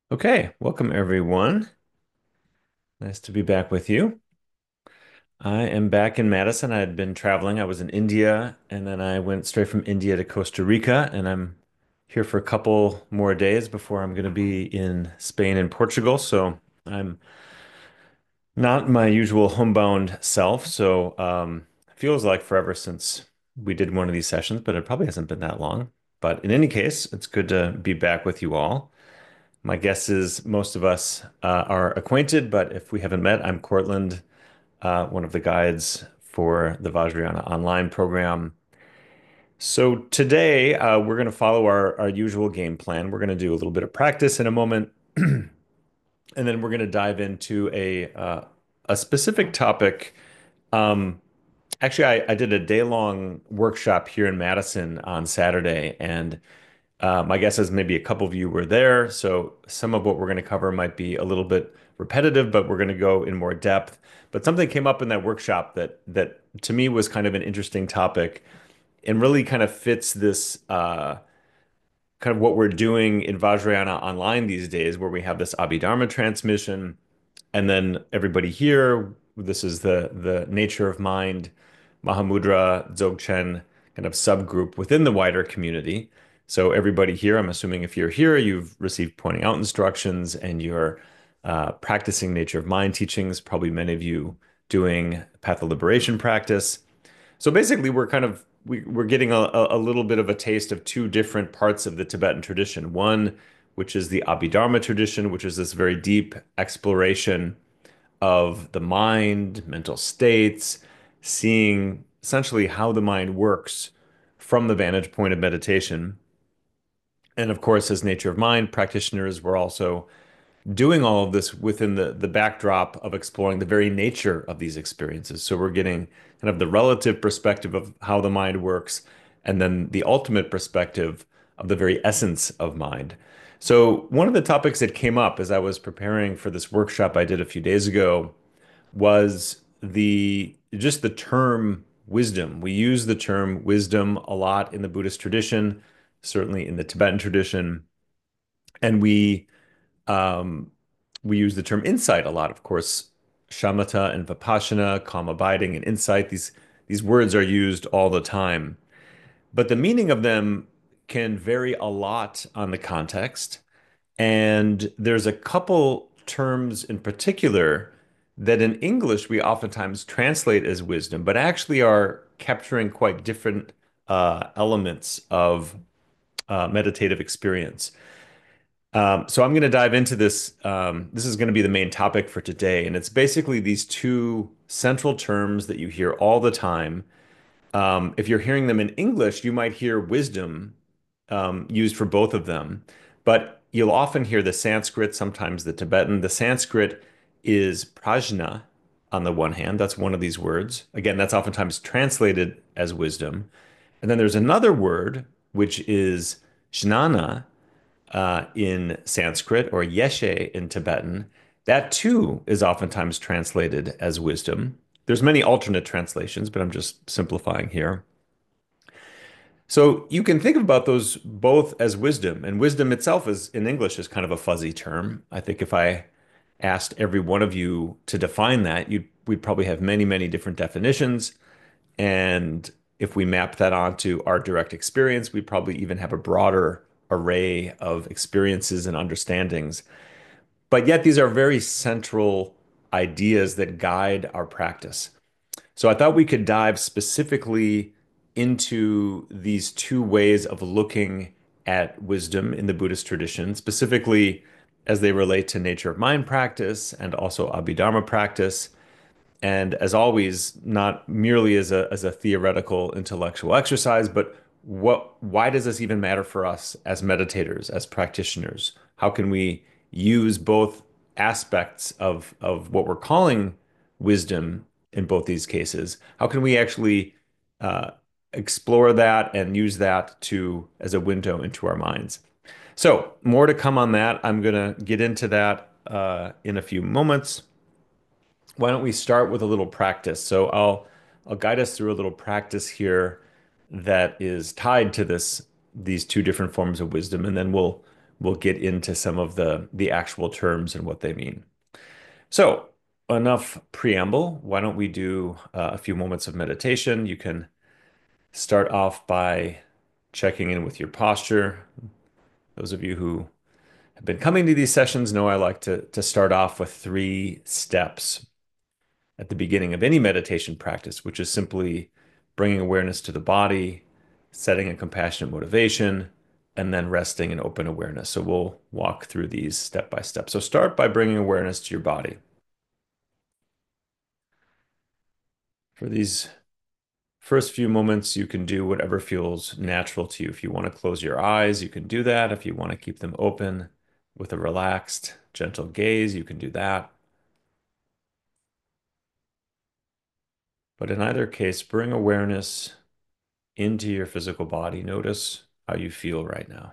Okay, welcome everyone. Nice to be back with you. I am back in Madison. I had been traveling. I was in India and then I went straight from India to Costa Rica, and I'm here for a couple more days before I'm going to be in Spain and Portugal. So I'm not my usual homebound self. It feels like forever since we did one of these sessions, but it probably hasn't been that long. But in any case, it's good to be back with you all. My guess is most of us are acquainted, but if we haven't met, I'm Cortland, one of the guides for the Vajrayana online program. So today we're going to follow our usual game plan. We're going to do a little bit of practice in a moment, and then we're going to dive into a specific topic. Um, Actually, I did a day-long workshop here in Madison on Saturday, and my guess is maybe a couple of you were there, so some of what we're going to cover might be a little bit repetitive, but we're going to go in more depth. But something came up in that workshop that to me was kind of an interesting topic and really kind of fits this kind of what we're doing in Vajrayana online these days, where we have this Abhidharma transmission, and then everybody here, this is the nature of mind, Mahamudra, Dzogchen kind of subgroup within the wider community. So everybody here, I'm assuming if you're here, you've received pointing out instructions and you're practicing nature of mind teachings, probably many of you doing path of liberation practice. So basically, we're getting a little bit of a taste of two different parts of the Tibetan tradition. One, which is the Abhidharma tradition, which is this very deep exploration of the mind, mental states, seeing essentially how the mind works from the vantage point of meditation. And of course, as nature of mind practitioners, we're also doing all of this within the backdrop of exploring the very nature of these experiences. So we're getting kind of the relative perspective of how the mind works, and then the ultimate perspective of the very essence of mind. So one of the topics that came up as I was preparing for this workshop I did a few days ago was the term wisdom. We use the term wisdom a lot in the Buddhist tradition, certainly in the Tibetan tradition, and um, we use the term insight a lot. Of course, shamatha and vipassana, calm abiding and insight, these words are used all the time. But the meaning of them can vary a lot on the context. And there's a couple terms in particular that in English we oftentimes translate as wisdom, but actually are capturing quite different elements of meditative experience. So I'm going to dive into this. This is going to be the main topic for today, and it's basically these two central terms that you hear all the time. If you're hearing them in English, you might hear wisdom used for both of them, but you'll often hear the Sanskrit, sometimes the Tibetan. The Sanskrit is prajna on the one hand. That's one of these words. Again, that's oftentimes translated as wisdom. And then there's another word, which is jnana in Sanskrit or yeshe in Tibetan. That too is oftentimes translated as wisdom. There's many alternate translations, but I'm just simplifying here. So you can think about those both as wisdom, and wisdom itself is in English is kind of a fuzzy term. I think if I asked every one of you to define that, we'd probably have many, many different definitions. And if we map that onto our direct experience, we probably even have a broader array of experiences and understandings. But yet, these are very central ideas that guide our practice. So I thought we could dive specifically into these two ways of looking at wisdom in the Buddhist tradition, specifically as they relate to nature of mind practice and also Abhidharma practice. And as always, not merely as a theoretical intellectual exercise, but why does this even matter for us as meditators, as practitioners? How can we use both aspects of what we're calling wisdom in both these cases? How can we actually uh, explore that and use that to as a window into our minds? So more to come on that. I'm gonna get into that in a few moments. Why don't we start with a little practice? I'll guide us through a little practice here that is tied to these two different forms of wisdom, and then we'll get into some of the actual terms and what they mean. So, enough preamble. Why don't we do a few moments of meditation? You can start off by checking in with your posture. Those of you who have been coming to these sessions know I like to start off with three steps at the beginning of any meditation practice, which is simply bringing awareness to the body, setting a compassionate motivation, and then resting in open awareness. So we'll walk through these step by step. So start by bringing awareness to your body. For these first few moments, you can do whatever feels natural to you. If you want to close your eyes, you can do that. If you want to keep them open with a relaxed, gentle gaze, you can do that. But in either case, bring awareness into your physical body. Notice how you feel right now.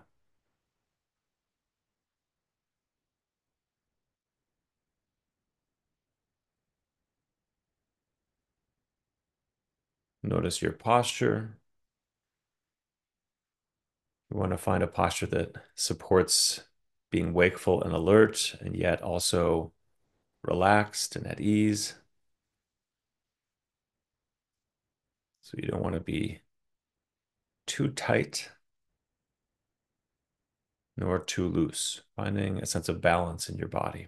Notice your posture. You want to find a posture that supports being wakeful and alert, and yet also relaxed and at ease. So you don't want to be too tight nor too loose, finding a sense of balance in your body.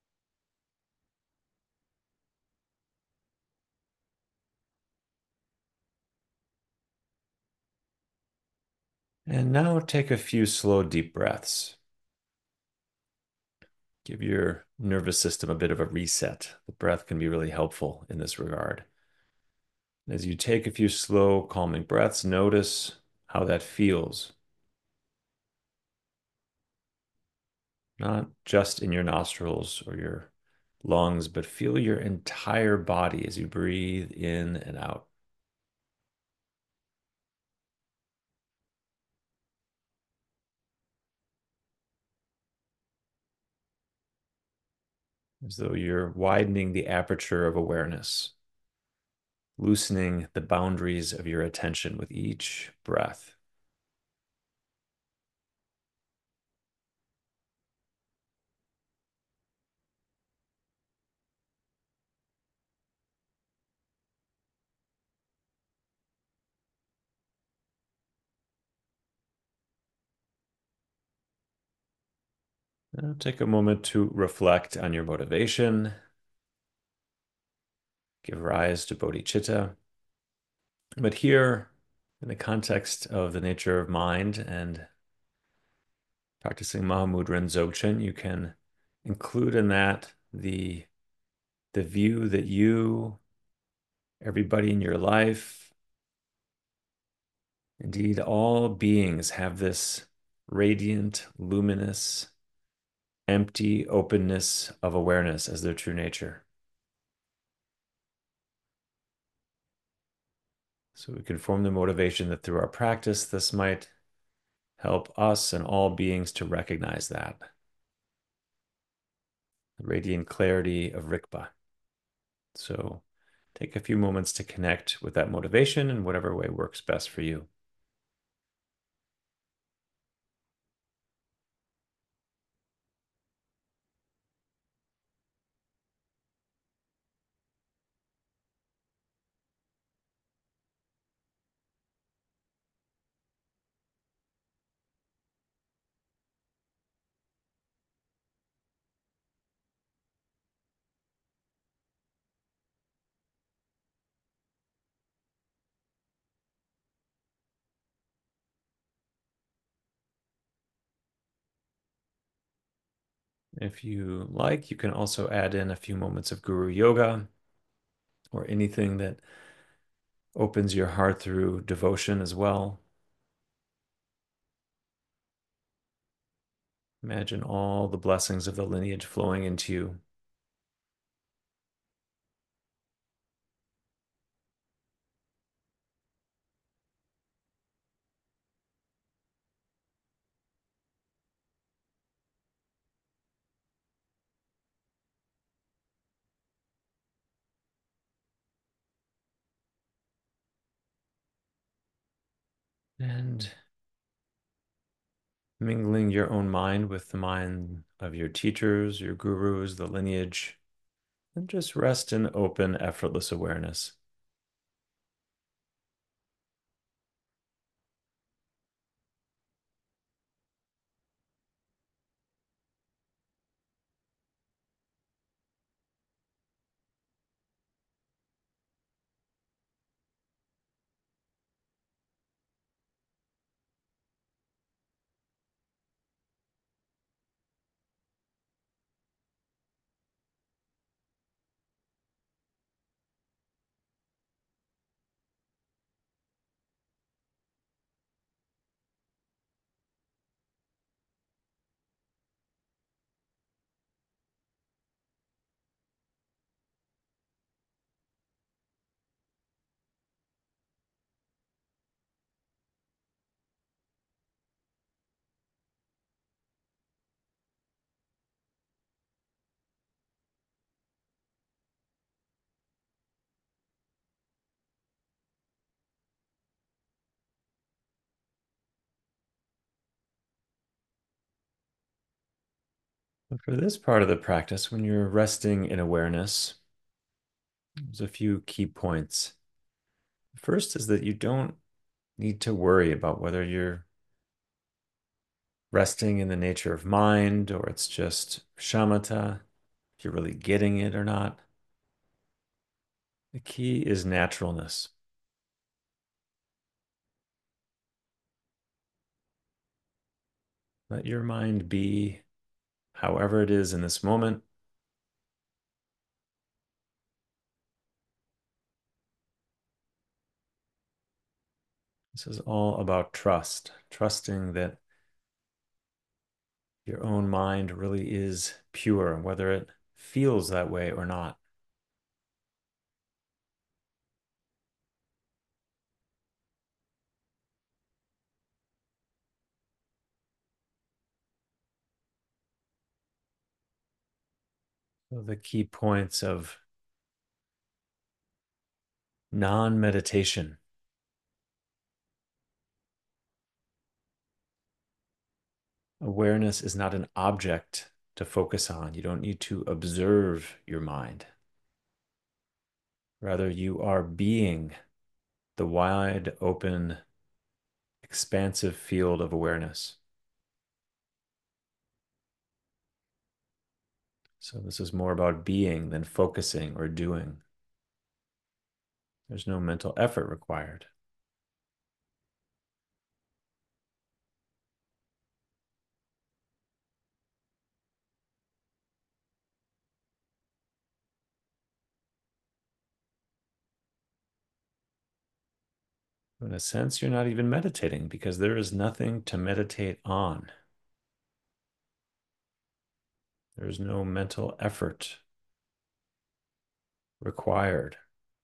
And now take a few slow, deep breaths. Give your nervous system a bit of a reset. The breath can be really helpful in this regard. As you take a few slow, calming breaths, notice how that feels, not just in your nostrils or your lungs, but feel your entire body as you breathe in and out. As though you're widening the aperture of awareness, loosening the boundaries of your attention with each breath. Now take a moment to reflect on your motivation, give rise to bodhicitta. But here, in the context of the nature of mind and practicing Mahamudra and Dzogchen, you can include in that the view that you, everybody in your life, indeed all beings have this radiant, luminous, empty openness of awareness as their true nature. So we can form the motivation that through our practice, this might help us and all beings to recognize that. The radiant clarity of Rigpa. So take a few moments to connect with that motivation in whatever way works best for you. If you like, you can also add in a few moments of Guru Yoga or anything that opens your heart through devotion as well. Imagine all the blessings of the lineage flowing into you. And Mingling your own mind with the mind of your teachers, your gurus, the lineage, and just rest in open, effortless awareness. But for this part of the practice, when you're resting in awareness, there's a few key points. First is that you don't need to worry about whether you're resting in the nature of mind or it's just shamatha, if you're really getting it or not. The key is naturalness. Let your mind be however it is in this moment. This is all about trust, trusting that your own mind really is pure, whether it feels that way or not. So the key points of non-meditation. Awareness is not an object to focus on. You don't need to observe your mind. Rather, you are being the wide open, expansive field of awareness. So, this is more about being than focusing or doing. There's no mental effort required. In a sense, you're not even meditating because there is nothing to meditate on. There is no mental effort required.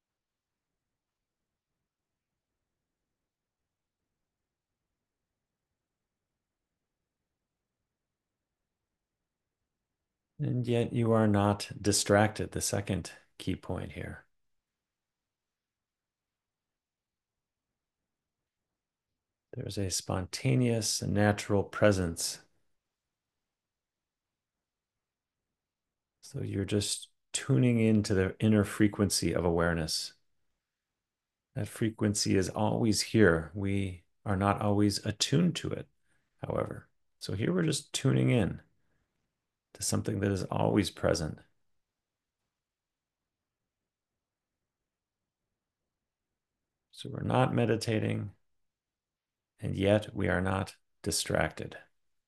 And yet you are not distracted. The second key point here. There's a spontaneous and natural presence. So you're just tuning into the inner frequency of awareness. That frequency is always here. We are not always attuned to it, however. So here we're just tuning in to something that is always present. So we're not meditating, and yet we are not distracted.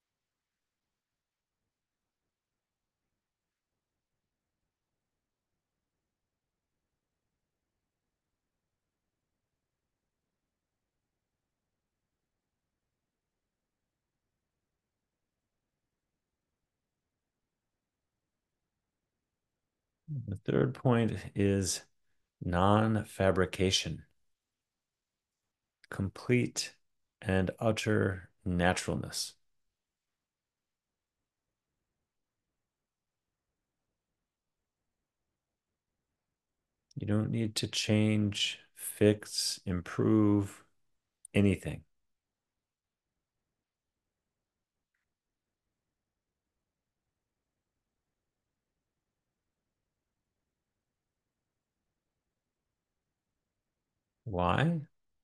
The third point is non-fabrication, complete and utter naturalness. You don't need to change, fix, improve anything. Why?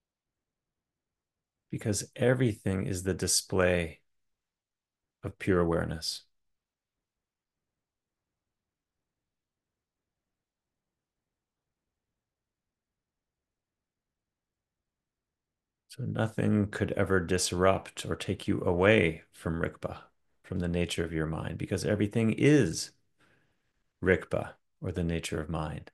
Because everything is the display of pure awareness. So nothing could ever disrupt or take you away from Rikpa, from the nature of your mind, because everything is Rikpa, or the nature of mind.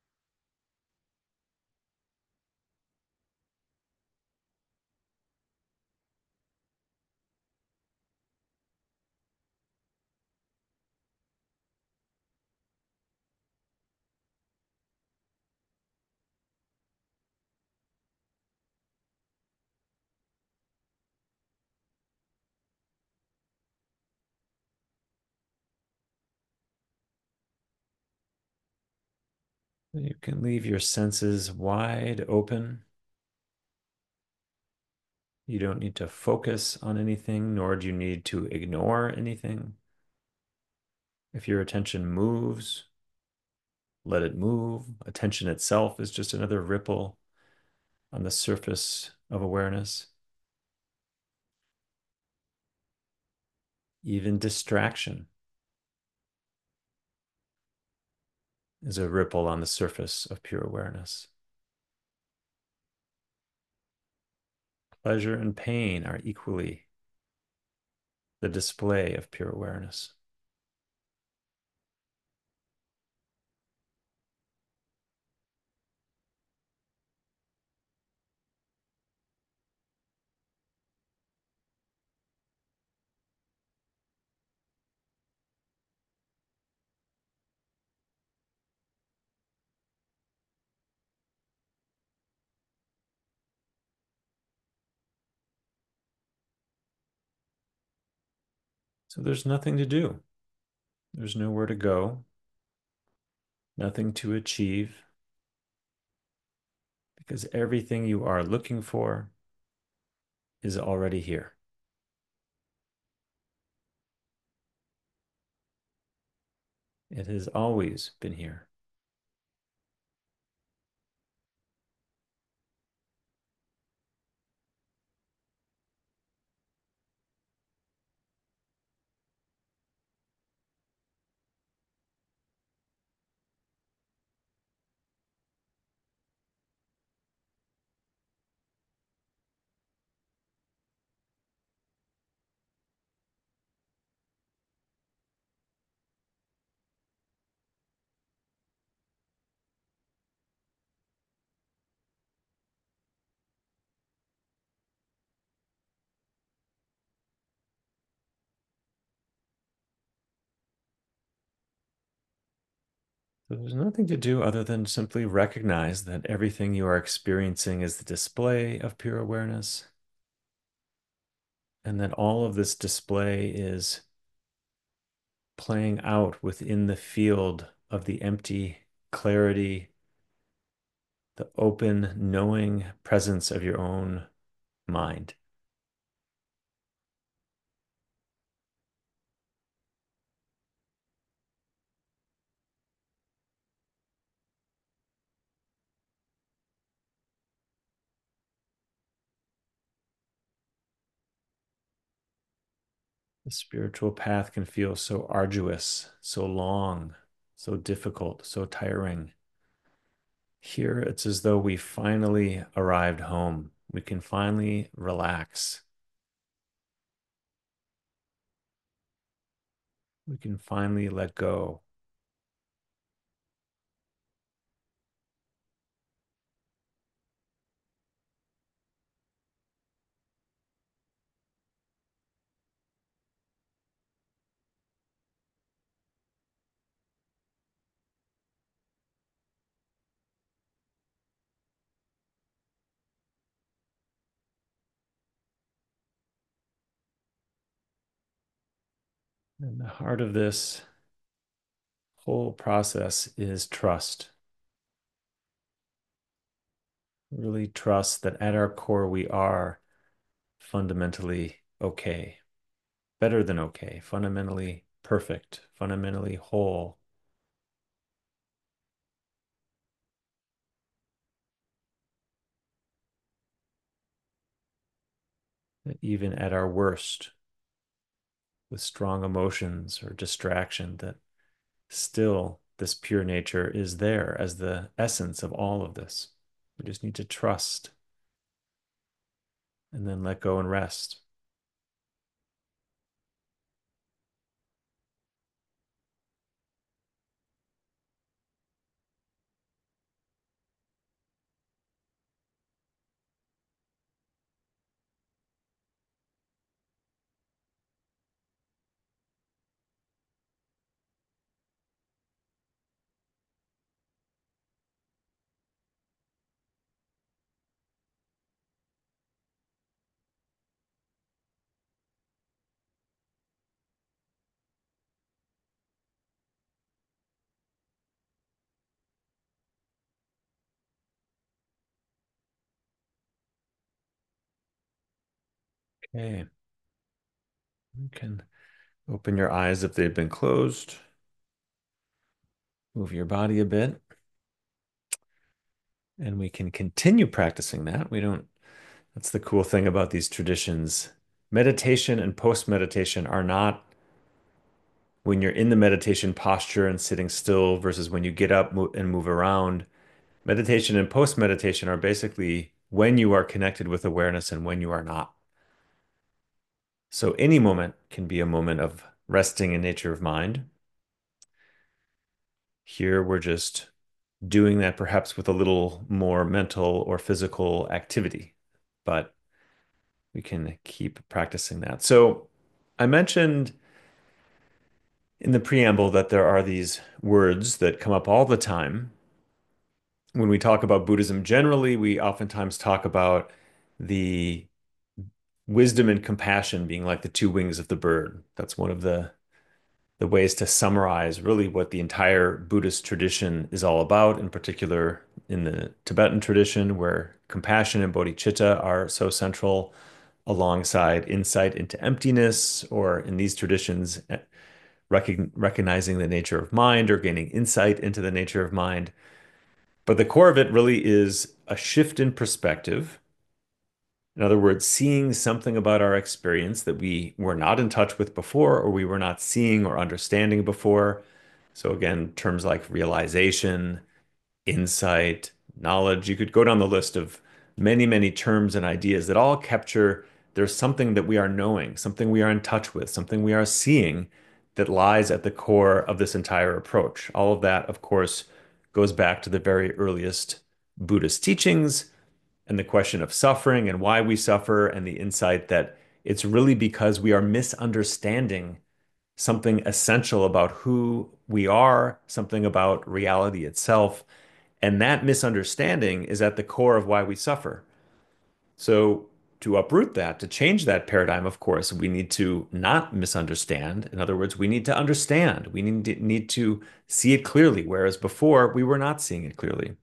You can leave your senses wide open. You don't need to focus on anything, nor do you need to ignore anything. If your attention moves, let it move. Attention itself is just another ripple on the surface of awareness. Even distraction is a ripple on the surface of pure awareness. Pleasure and pain are equally the display of pure awareness. So there's nothing to do. There's nowhere to go, nothing to achieve, because everything you are looking for is already here. It has always been here. So there's nothing to do other than simply recognize that everything you are experiencing is the display of pure awareness, and that all of this display is playing out within the field of the empty clarity, the open, knowing presence of your own mind. The spiritual path can feel so arduous, so long, so difficult, so tiring. Here, it's as though we finally arrived home. We can finally relax. We can finally let go. And the heart of this whole process is trust. Really trust that at our core we are fundamentally okay, better than okay, fundamentally perfect, fundamentally whole. that even at our worst, with strong emotions or distraction, that still this pure nature is there as the essence of all of this. We just need to trust and then let go and rest. Okay. You can open your eyes if they've been closed, move your body a bit, and we can continue practicing that. We don't, that's the cool thing about these traditions. Meditation and post meditation are not when you're in the meditation posture and sitting still versus when you get up and move around. Meditation and post meditation are basically when you are connected with awareness and when you are not. So any moment can be a moment of resting in nature of mind. Here we're just doing that perhaps with a little more mental or physical activity, but we can keep practicing that. So I mentioned in the preamble that there are these words that come up all the time. When we talk about Buddhism generally, we oftentimes talk about the wisdom and compassion being like the two wings of the bird. That's one of the ways to summarize really what the entire Buddhist tradition is all about, in particular in the Tibetan tradition, where compassion and bodhicitta are so central alongside insight into emptiness, or in these traditions, recognizing the nature of mind or gaining insight into the nature of mind. But the core of it really is a shift in perspective. In other words, seeing something about our experience that we were not in touch with before, or we were not seeing or understanding before. So, again, terms like realization, insight, knowledge, you could go down the list of many, many terms and ideas that all capture there's something that we are knowing, something we are in touch with, something we are seeing that lies at the core of this entire approach. All of that, of course, goes back to the very earliest Buddhist teachings and the question of suffering and why we suffer, and the insight that it's really because we are misunderstanding something essential about who we are, something about reality itself. And that misunderstanding is at the core of why we suffer. So, to uproot that, to change that paradigm, of course, we need to not misunderstand. In other words, we need to understand. We need to see it clearly, whereas before we were not seeing it clearly.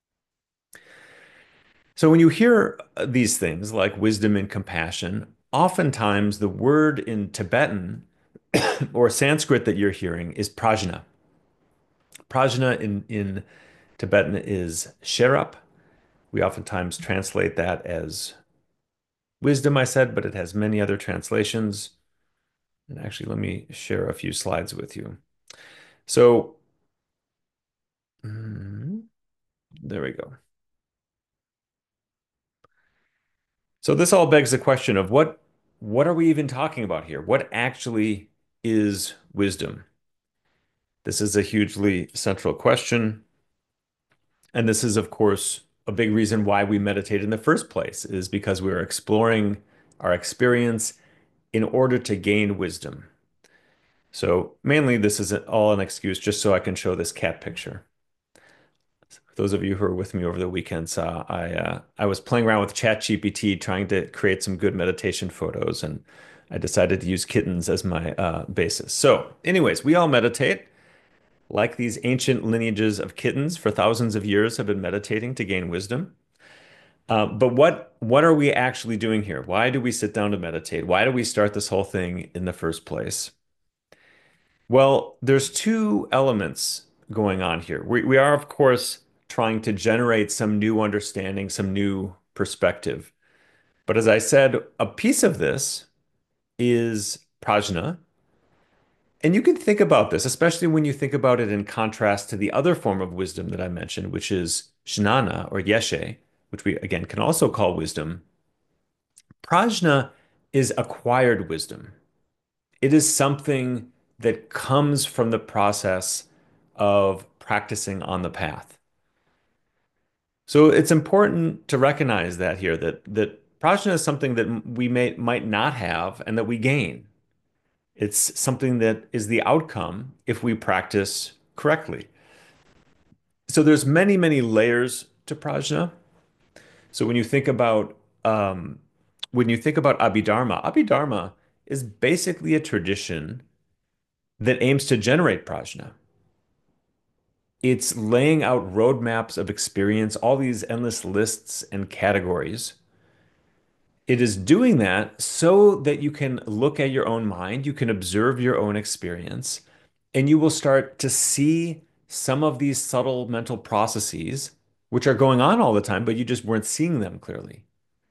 So when you hear these things like wisdom and compassion, oftentimes the word in Tibetan or Sanskrit that you're hearing is prajna. Prajna in Tibetan is sherab. We oftentimes translate that as wisdom, I said, but it has many other translations. And actually, let me share a few slides with you. So, mm, there we go. So this all begs the question of what are we even talking about here? What actually is wisdom? This is a hugely central question. And this is, of course, a big reason why we meditate in the first place, is because we're exploring our experience in order to gain wisdom. So mainly this is all an excuse just so I can show this cat picture. For those of you who are with me over the weekend saw I was playing around with ChatGPT trying to create some good meditation photos, and I decided to use kittens as my basis. So, anyways, we all meditate. Like these ancient lineages of kittens for thousands of years have been meditating to gain wisdom. But what are we actually doing here? Why do we sit down to meditate? Why do we start this whole thing in the first place? Well, there's two elements going on here. We are, of course, trying to generate some new understanding, some new perspective. But as I said, a piece of this is prajna. And you can think about this, especially when you think about it in contrast to the other form of wisdom that I mentioned, which is jnana or yeshe, which we again can also call wisdom. Prajna is acquired wisdom. It is something that comes from the process of practicing on the path. So it's important to recognize that here that prajna is something that we might not have and that we gain. It's something that is the outcome if we practice correctly. So there's many layers to prajna. So um, when you think about Abhidharma is basically a tradition that aims to generate prajna. It's laying out roadmaps of experience, all these endless lists and categories. It is doing that so that you can look at your own mind, you can observe your own experience, and you will start to see some of these subtle mental processes, which are going on all the time, but you just weren't seeing them clearly.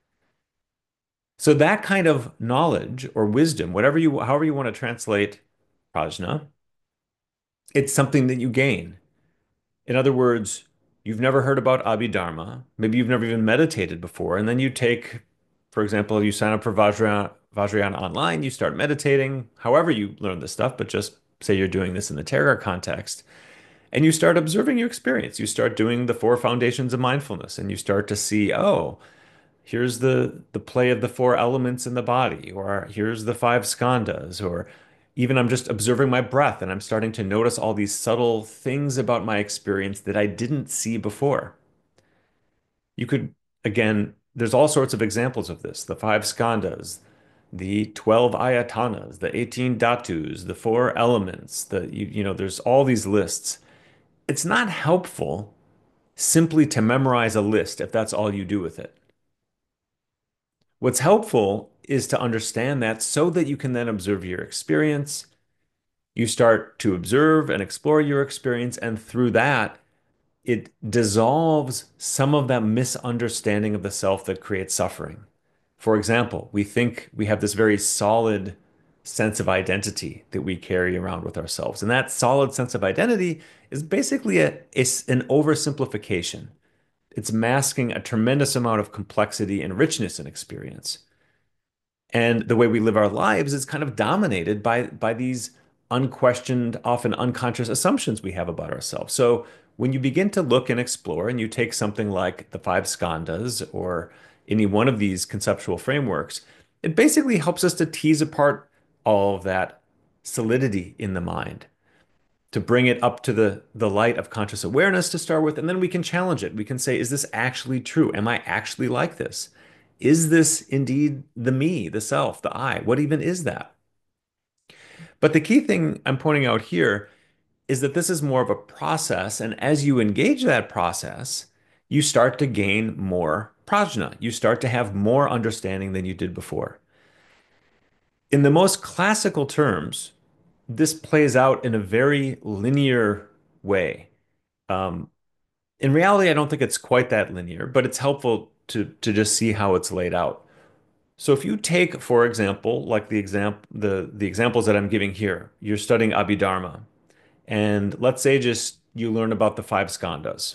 So that kind of knowledge or wisdom, however you want to translate prajna, it's something that you gain. In other words, you've never heard about Abhidharma. Maybe you've never even meditated before. And then you take, for example, you sign up for Vajrayana online, you start meditating, however you learn this stuff, but just say you're doing this in the Terra context, and you start observing your experience. You start doing the four foundations of mindfulness, and you start to see, oh, here's the play of the four elements in the body, or here's the five skandhas, or even I'm just observing my breath and I'm starting to notice all these subtle things about my experience that I didn't see before. You could, again, there's all sorts of examples of this, the five skandhas, the 12 ayatanas, the 18 dhatus, the four elements, there's all these lists. It's not helpful simply to memorize a list if that's all you do with it. What's helpful is to understand that so that you can then observe your experience. You start to observe and explore your experience, and through that, it dissolves some of that misunderstanding of the self that creates suffering. For example, we think we have this very solid sense of identity that we carry around with ourselves. And that solid sense of identity is basically an oversimplification. It's masking a tremendous amount of complexity and richness in experience. And the way we live our lives is kind of dominated by these unquestioned, often unconscious assumptions we have about ourselves. So when you begin to look and explore, and you take something like the five skandhas or any one of these conceptual frameworks, it basically helps us to tease apart all of that solidity in the mind, to bring it up to the light of conscious awareness to start with, and then we can challenge it. We can say, is this actually true? Am I actually like this? Is this indeed the me, the self, the I? What even is that? But the key thing I'm pointing out here is that this is more of a process, and as you engage that process, you start to gain more prajna. You start to have more understanding than you did before. In the most classical terms, this plays out in a very linear way. Um, in reality, I don't think it's quite that linear, but it's helpful to just see how it's laid out. So if you take, for example, like the examples that I'm giving here, you're studying Abhidharma, and let's say just you learn about the five skandhas.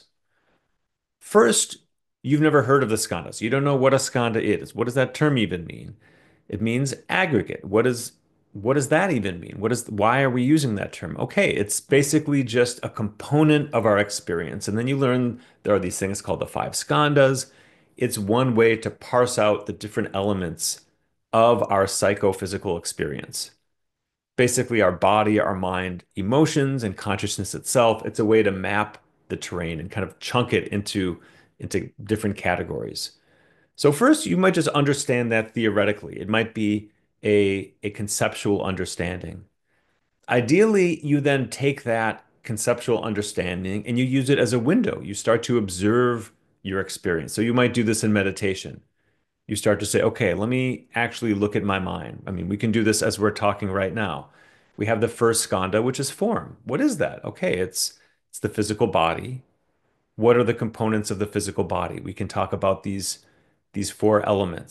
First, you've never heard of the skandhas. You don't know what a skandha is. What does that term even mean? It means aggregate. What does that even mean? Why are we using that term? Okay, it's basically just a component of our experience. And then you learn there are these things called the five skandhas. It's one way to parse out the different elements of our psychophysical experience. Basically, our body, our mind, emotions, and consciousness itself. It's a way to map the terrain and kind of chunk it into different categories. So first, you might just understand that theoretically. It might be a conceptual understanding. Ideally, you then take that conceptual understanding and you use it as a window. You start to observe your experience. So you might do this in meditation. You start to say, okay, let me actually look at my mind. I mean, we can do this as we're talking right now. We have the first skandha, which is form. What is that? Okay, it's the physical body. What are the components of the physical body? We can talk about these four elements.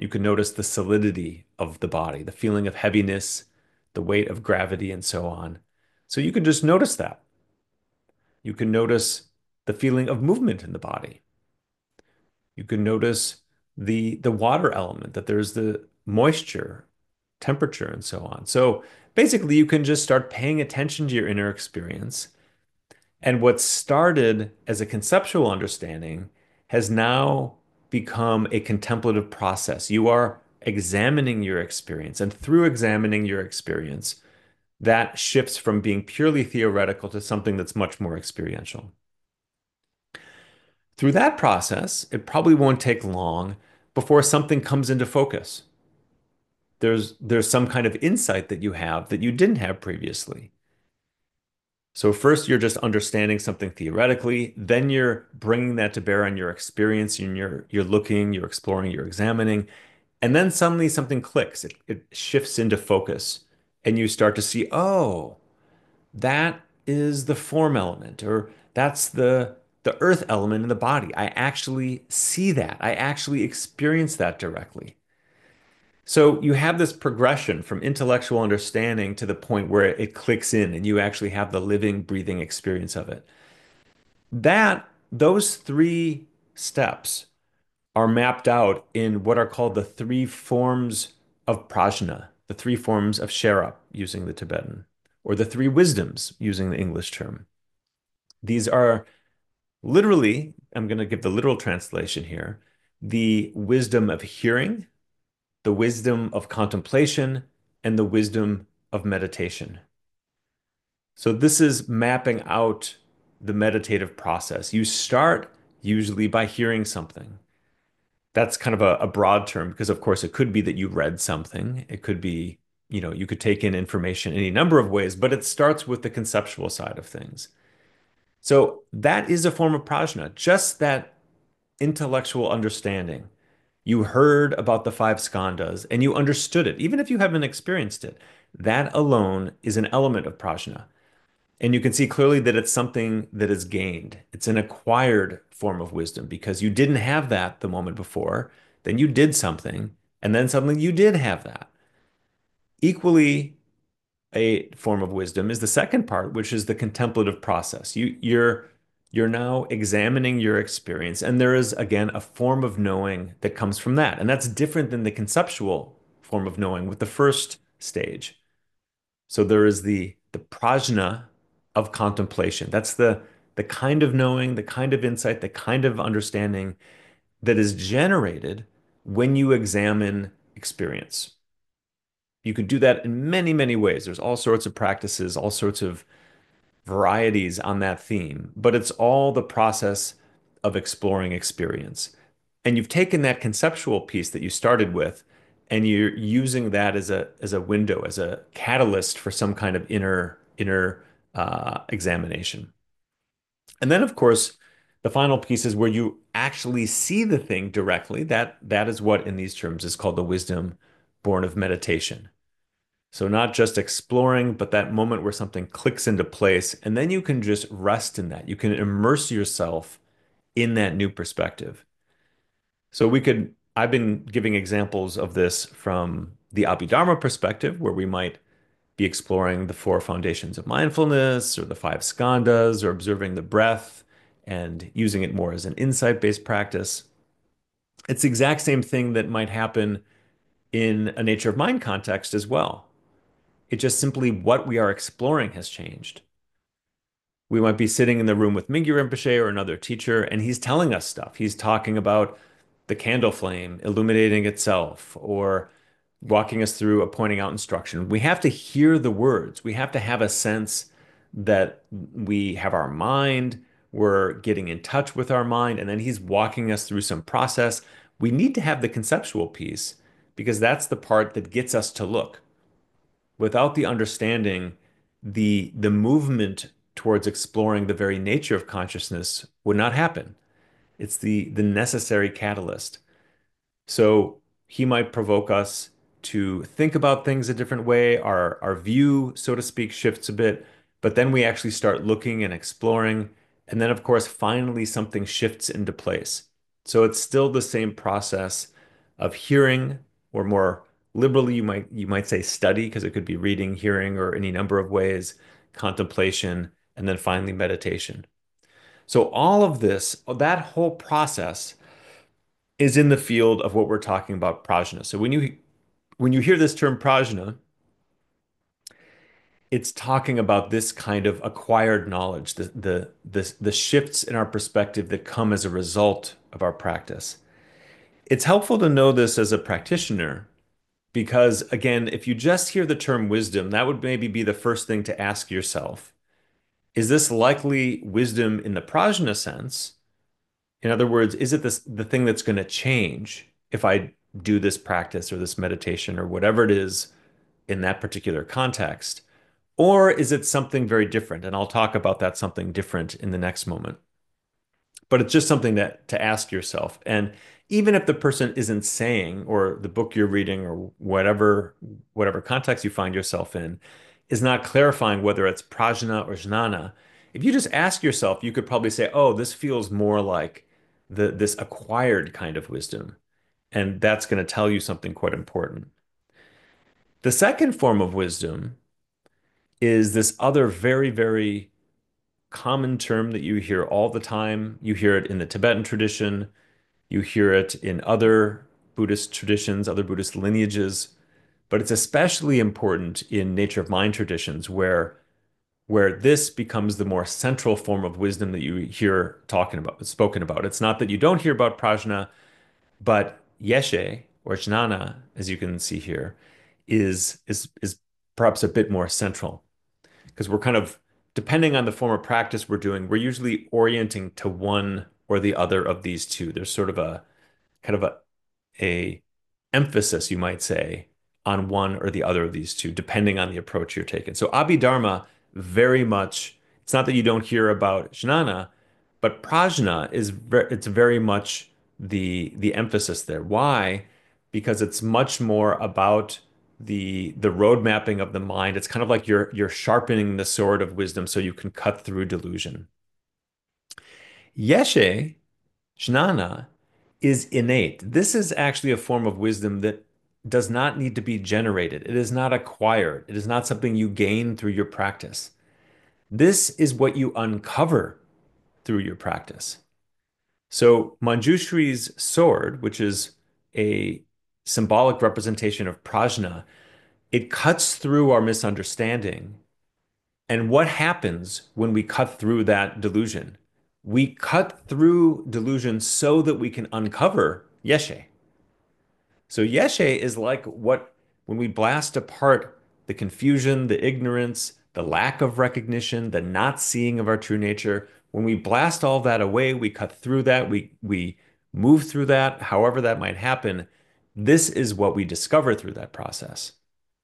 You can notice the solidity of the body, the feeling of heaviness, the weight of gravity, and so on. So you can just notice that. You can notice the feeling of movement in the body. You can notice the water element, that there's the moisture, temperature, and so on. So basically, you can just start paying attention to your inner experience. And what started as a conceptual understanding has now become a contemplative process. You are examining your experience, and through examining your experience, that shifts from being purely theoretical to something that's much more experiential. Through that process, it probably won't take long before something comes into focus. There's some kind of insight that you have that you didn't have previously. So first you're just understanding something theoretically, then you're bringing that to bear on your experience and you're looking, you're exploring, you're examining, and then suddenly something clicks. It shifts into focus and you start to see, oh, that is the form element, or that's the earth element in the body. I actually see that. I actually experience that directly. So you have this progression from intellectual understanding to the point where it clicks in and you actually have the living, breathing experience of it. Those three steps are mapped out in what are called the three forms of prajna, the three forms of Sherab using the Tibetan, or the three wisdoms using the English term. These are literally, I'm going to give the literal translation here, the wisdom of hearing, the wisdom of contemplation, and the wisdom of meditation. So this is mapping out the meditative process. You start usually by hearing something. That's kind of a broad term because, of course, it could be that you read something. It could be, you could take in information any number of ways, but it starts with the conceptual side of things. So that is a form of prajna, just that intellectual understanding. You heard about the five skandhas and you understood it, even if you haven't experienced it. That alone is an element of prajna. And you can see clearly that it's something that is gained. It's an acquired form of wisdom because you didn't have that the moment before. Then you did something, and then suddenly you did have that. Equally, a form of wisdom is the second part, which is the contemplative process. You're now examining your experience, and there is again a form of knowing that comes from that, and that's different than the conceptual form of knowing with the first stage. So there is the prajna of contemplation. That's the kind of knowing, the kind of insight, the kind of understanding that is generated when you examine experience. You can do that in many, many ways. There's all sorts of practices, all sorts of varieties on that theme, but it's all the process of exploring experience. And you've taken that conceptual piece that you started with, and you're using that as a window, as a catalyst for some kind of inner examination. And then, of course, the final piece is where you actually see the thing directly. That is what in these terms is called the wisdom born of meditation. So not just exploring, but that moment where something clicks into place, and then you can just rest in that. You can immerse yourself in that new perspective. So I've been giving examples of this from the Abhidharma perspective, where we might be exploring the four foundations of mindfulness or the five skandhas or observing the breath and using it more as an insight-based practice. It's the exact same thing that might happen in a nature of mind context as well. It just simply what we are exploring has changed. We might be sitting in the room with Mingyur Rinpoche or another teacher, and he's telling us stuff. He's talking about the candle flame illuminating itself, or walking us through a pointing out instruction. We have to hear the words. We have to have a sense that we have our mind, we're getting in touch with our mind, and then he's walking us through some process. We need to have the conceptual piece because that's the part that gets us to look. Without the understanding, the movement towards exploring the very nature of consciousness would not happen. It's the necessary catalyst. So he might provoke us to think about things a different way. Our view, so to speak, shifts a bit, but then we actually start looking and exploring. And then, of course, finally something shifts into place. So it's still the same process of hearing, or more liberally, you might say study, because it could be reading, hearing, or any number of ways, contemplation, and then finally meditation. So all of this, that whole process is in the field of what we're talking about prajna. So when you hear this term prajna, it's talking about this kind of acquired knowledge, the shifts in our perspective that come as a result of our practice. It's helpful to know this as a practitioner because, again, if you just hear the term wisdom, that would maybe be the first thing to ask yourself. Is this likely wisdom in the prajna sense? In other words, is it the thing that's going to change if I do this practice or this meditation or whatever it is in that particular context? Or is it something very different? And I'll talk about that something different in the next moment. But it's just something that to ask yourself. And even if the person isn't saying, or the book you're reading, or whatever context you find yourself in, is not clarifying whether it's prajna or jnana, if you just ask yourself, you could probably say, "Oh, this feels more like this acquired kind of wisdom," and that's going to tell you something quite important. The second form of wisdom is this other very, very common term that you hear all the time. You hear it in the Tibetan tradition. You hear it in other Buddhist traditions, other Buddhist lineages, but it's especially important in nature of mind traditions where this becomes the more central form of wisdom that you hear talking about, spoken about. It's not that you don't hear about prajna, but yeshe or jnana, as you can see here, is perhaps a bit more central because we're kind of depending on the form of practice we're doing, we're usually orienting to one or the other of these two. There's sort of a kind of a emphasis, you might say, on one or the other of these two, depending on the approach you're taking. So Abhidharma very much, it's not that you don't hear about jnana, but prajna it's very much the emphasis there. Why? Because it's much more about the road mapping of the mind. It's kind of like you're sharpening the sword of wisdom so you can cut through delusion. Yeshe, jnana, is innate. This is actually a form of wisdom that does not need to be generated. It is not acquired. It is not something you gain through your practice. This is what you uncover through your practice. So Manjushri's sword, which is a symbolic representation of prajna, it cuts through our misunderstanding. And what happens when we cut through that delusion? We cut through delusion so that we can uncover yeshe. So yeshe is like what when we blast apart the confusion, the ignorance, the lack of recognition, the not seeing of our true nature, when we blast all that away, we cut through that, we move through that, however that might happen. This is what we discover through that process.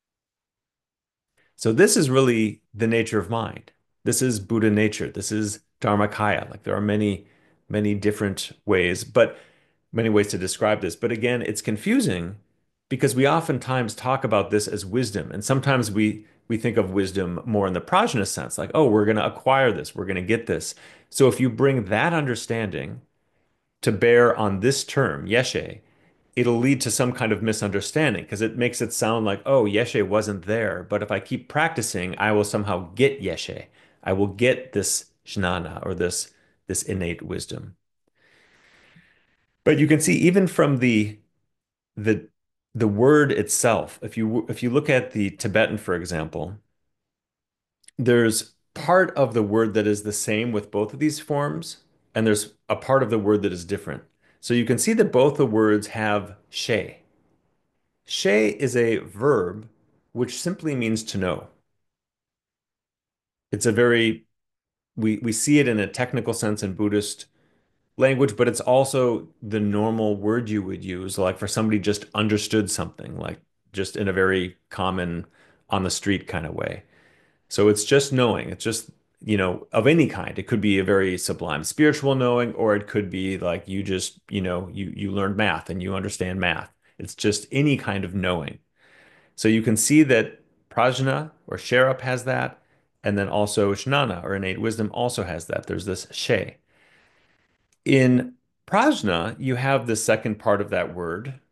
So this is really the nature of mind. This is Buddha nature. This is Dharmakaya. Like there are many, many different ways, but many ways to describe this. But again, it's confusing because we oftentimes talk about this as wisdom. And sometimes we think of wisdom more in the prajna sense, like, oh, we're going to acquire this, we're going to get this. So if you bring that understanding to bear on this term, yeshe, it'll lead to some kind of misunderstanding because it makes it sound like, oh, yeshe wasn't there. But if I keep practicing, I will somehow get yeshe. I will get this jnana or this innate wisdom. But you can see even from the the word itself, if you look at the Tibetan, for example, there's part of the word that is the same with both of these forms, and there's a part of the word that is different. So you can see that both the words have she. She is a verb which simply means to know. It's a very, we see it in a technical sense in Buddhist language, but it's also the normal word you would use, like for somebody just understood something, like just in a very common on the street kind of way. So it's just knowing. It's just, of any kind. It could be a very sublime spiritual knowing, or it could be like you just, you learned math and you understand math. It's just any kind of knowing. So you can see that prajna or sherab has that, and then also jnana or innate wisdom also has that. There's this she. In prajna, you have the second part of that word,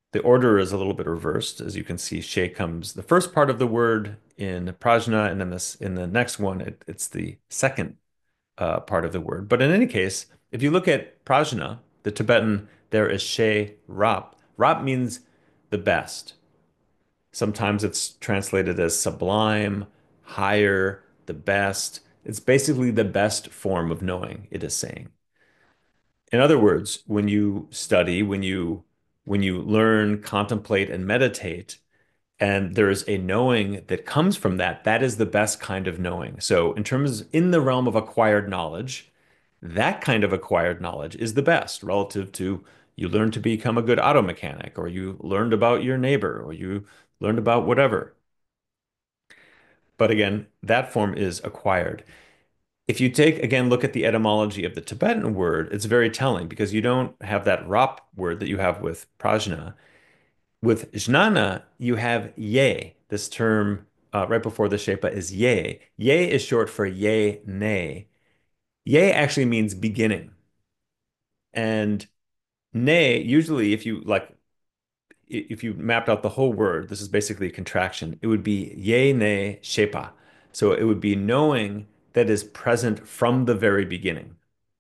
The order is a little bit reversed. As you can see, she comes the first part of the word in prajna, and then this in the next one, it's the second part of the word. But in any case, if you look at prajna, the Tibetan, there is she rap. Rap means the best. Sometimes it's translated as sublime, higher, the best. It's basically the best form of knowing, it is saying. In other words, when you study, when you learn, contemplate, and meditate, and there's a knowing that comes from that, that is the best kind of knowing. So, in the realm of acquired knowledge, that kind of acquired knowledge is the best relative to you learned to become a good auto mechanic, or you learned about your neighbor, or you learned about whatever. But again, that form is acquired. If you take, again, look at the etymology of the Tibetan word, it's very telling because you don't have that rap word that you have with prajna. With jnana, you have ye. This term right before the shepa is ye. Ye is short for ye, nay. Ye actually means beginning. And nay, usually if you mapped out the whole word, this is basically a contraction. It would be ye, nay, shepa. So it would be knowing that is present from the very beginning.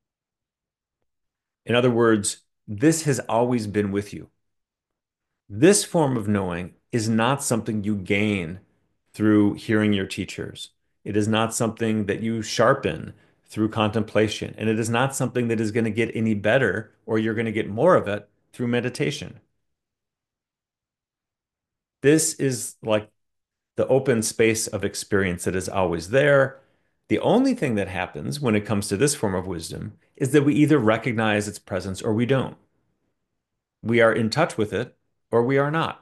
In other words, this has always been with you. This form of knowing is not something you gain through hearing your teachers. It is not something that you sharpen through contemplation. And it is not something that is going to get any better or you're going to get more of it through meditation. This is like the open space of experience that is always there. The only thing that happens when it comes to this form of wisdom is that we either recognize its presence or we don't. We are in touch with it or we are not.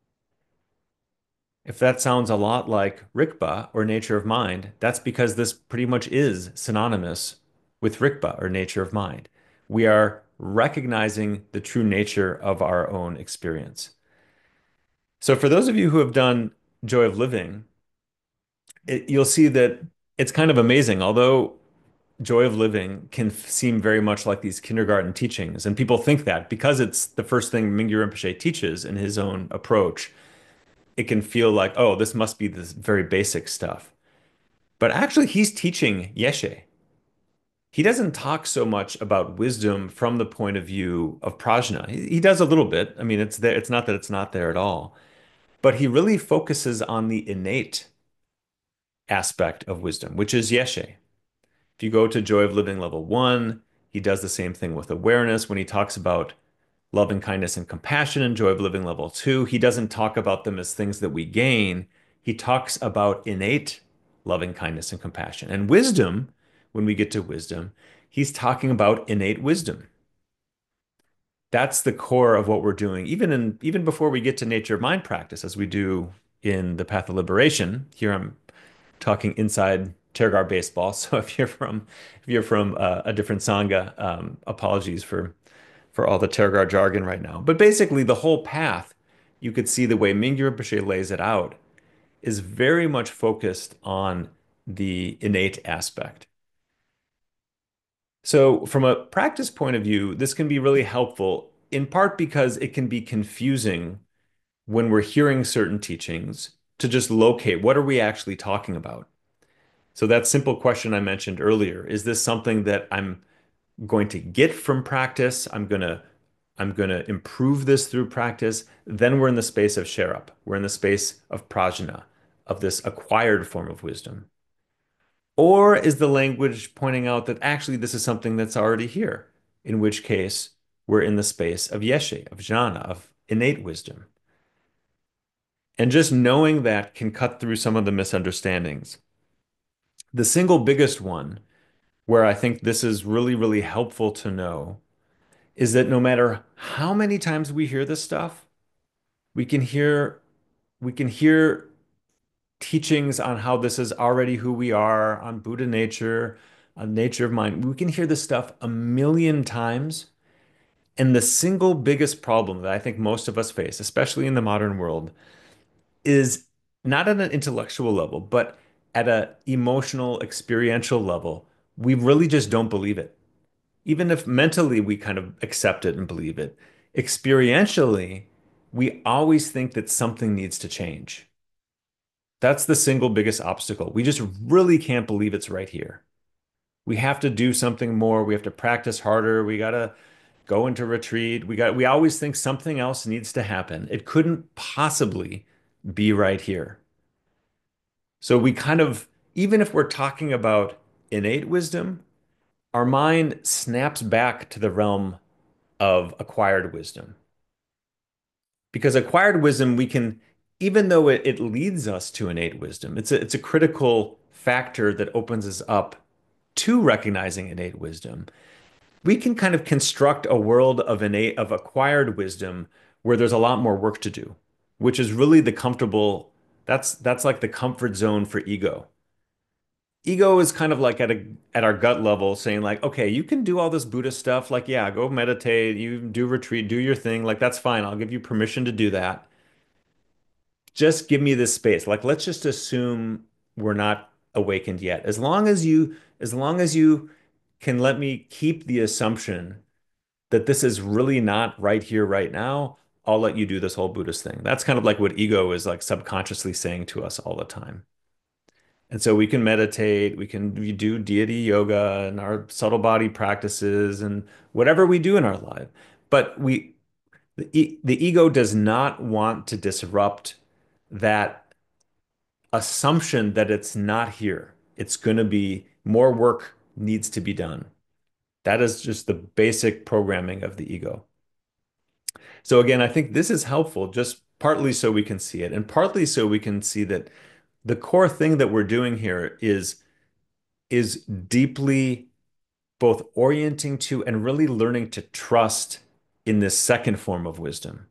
If that sounds a lot like Rigpa or nature of mind, that's because this pretty much is synonymous with Rigpa or nature of mind. We are recognizing the true nature of our own experience. So, for those of you who have done Joy of Living, you'll see that it's kind of amazing. Although Joy of Living can seem very much like these kindergarten teachings, and people think that because it's the first thing Mingyur Rinpoche teaches in his own approach, it can feel like, oh, this must be this very basic stuff. But actually, he's teaching Yeshe. He doesn't talk so much about wisdom from the point of view of prajna. He does a little bit. I mean, it's there. It's not that it's not there at all. But he really focuses on the innate aspect of wisdom, which is Yeshe. If you go to Joy of Living level one, he does the same thing with awareness when he talks about loving kindness and compassion in Joy of Living level two. He doesn't talk about them as things that we gain. He talks about innate loving kindness and compassion. And wisdom, when we get to wisdom, he's talking about innate wisdom. That's the core of what we're doing, even before we get to nature of mind practice, as we do in the Path of Liberation. Here I'm talking inside Tergar baseball. So if you're from a different sangha, apologies for all the Tergar jargon right now. But basically, the whole path, you could see the way Mingyur Rinpoche lays it out, is very much focused on the innate aspect. So, from a practice point of view, this can be really helpful, in part because it can be confusing when we're hearing certain teachings to just locate what are we actually talking about. So, that simple question I mentioned earlier, is this something that I'm going to get from practice? I'm going to improve this through practice. Then we're in the space of sherab. We're in the space of prajna, of this acquired form of wisdom. Or is the language pointing out that actually this is something that's already here, in which case we're in the space of yeshe, of jhana, of innate wisdom. And just knowing that can cut through some of the misunderstandings. The single biggest one, where I think this is really, really helpful to know, is that no matter how many times we hear this stuff, we can hear we can hear teachings on how this is already who we are, on Buddha nature, on nature of mind. We can hear this stuff a million times. And the single biggest problem that I think most of us face, especially in the modern world, is not at an intellectual level, but at an emotional, experiential level. We really just don't believe it. Even if mentally we kind of accept it and believe it, experientially, we always think that something needs to change. That's the single biggest obstacle. We just really can't believe it's right here. We have to do something more. We have to practice harder. We got to go into retreat. We always think something else needs to happen. It couldn't possibly be right here. So we kind of, even if we're talking about innate wisdom, our mind snaps back to the realm of acquired wisdom. Because acquired wisdom, we can, even though it leads us to innate wisdom, it's a critical factor that opens us up to recognizing innate wisdom. We can kind of construct a world of of acquired wisdom where there's a lot more work to do, which is really the comfortable, that's like the comfort zone for ego. Ego is kind of like at our gut level saying like, okay, you can do all this Buddhist stuff, like yeah, go meditate, you do retreat, do your thing, like that's fine. I'll give you permission to do that. Just give me this space. Like let's just assume we're not awakened yet. As long as you can let me keep the assumption that this is really not right here, right now, I'll let you do this whole Buddhist thing. That's kind of like what ego is like subconsciously saying to us all the time. And so we can meditate, we do deity yoga and our subtle body practices and whatever we do in our life. But the ego does not want to disrupt that assumption that it's not here. It's going to be more work needs to be done. That is just the basic programming of the ego. So again, I think this is helpful just partly so we can see it and partly so we can see that the core thing that we're doing here is deeply both orienting to and really learning to trust in this second form of wisdom.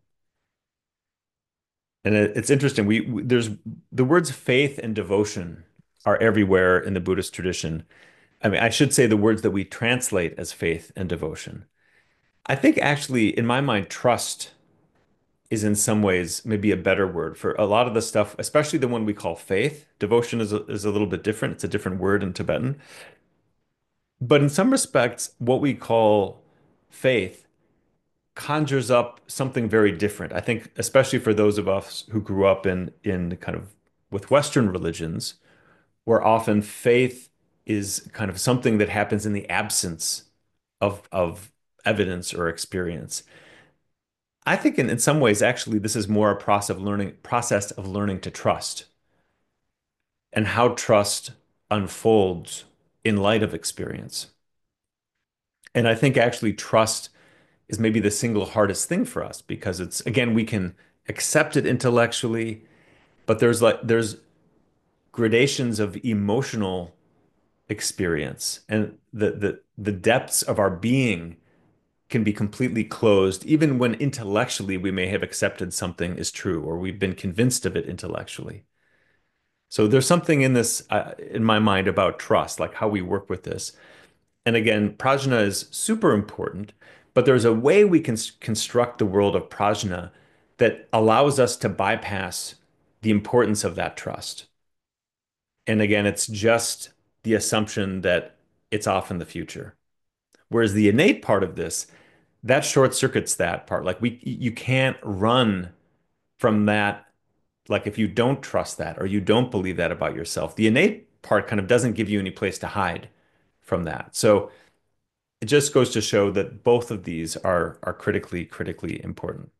And it's interesting. There's the words faith and devotion are everywhere in the Buddhist tradition. I mean, I should say the words that we translate as faith and devotion. I think actually, in my mind, trust is in some ways maybe a better word for a lot of the stuff, especially the one we call faith. Devotion is a little bit different. It's a different word in Tibetan. But in some respects, what we call faith conjures up something very different. I think, especially for those of us who grew up in kind of with Western religions, where often faith is kind of something that happens in the absence of evidence or experience. I think in some ways, actually, this is more a process of learning to trust and how trust unfolds in light of experience. And I think actually trust is maybe the single hardest thing for us because it's again, we can accept it intellectually, but there's gradations of emotional experience and the depths of our being can be completely closed, even when intellectually we may have accepted something is true or we've been convinced of it intellectually. So there's something in this, in my mind, about trust, like how we work with this. And again, prajna is super important, but there's a way we can construct the world of prajna that allows us to bypass the importance of that trust. And again, it's just the assumption that it's off in the future. Whereas the innate part of this, that short circuits that part. Like you can't run from that. Like if you don't trust that or you don't believe that about yourself, the innate part kind of doesn't give you any place to hide from that. So it just goes to show that both of these are critically important.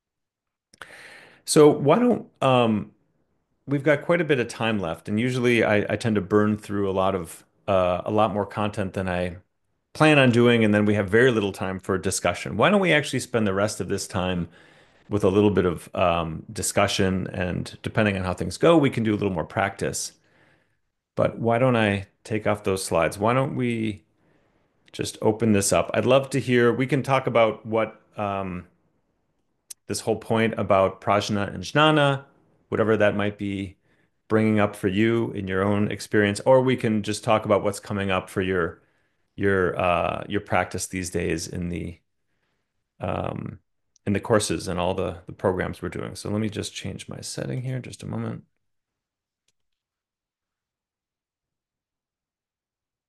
So why don't we've got quite a bit of time left, and usually I tend to burn through a lot more content than I plan on doing, and then we have very little time for discussion. Why don't we actually spend the rest of this time with a little bit of discussion, and depending on how things go, we can do a little more practice. But why don't I take off those slides? Why don't we just open this up? I'd love to hear, we can talk about what this whole point about prajna and jnana, whatever that might be bringing up for you in your own experience, or we can just talk about what's coming up for your practice these days um, in the courses and all the programs we're doing. So let me just change my setting here just a moment.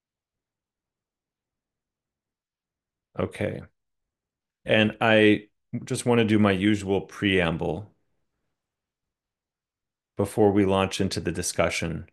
Okay. And I just want to do my usual preamble before we launch into the discussion.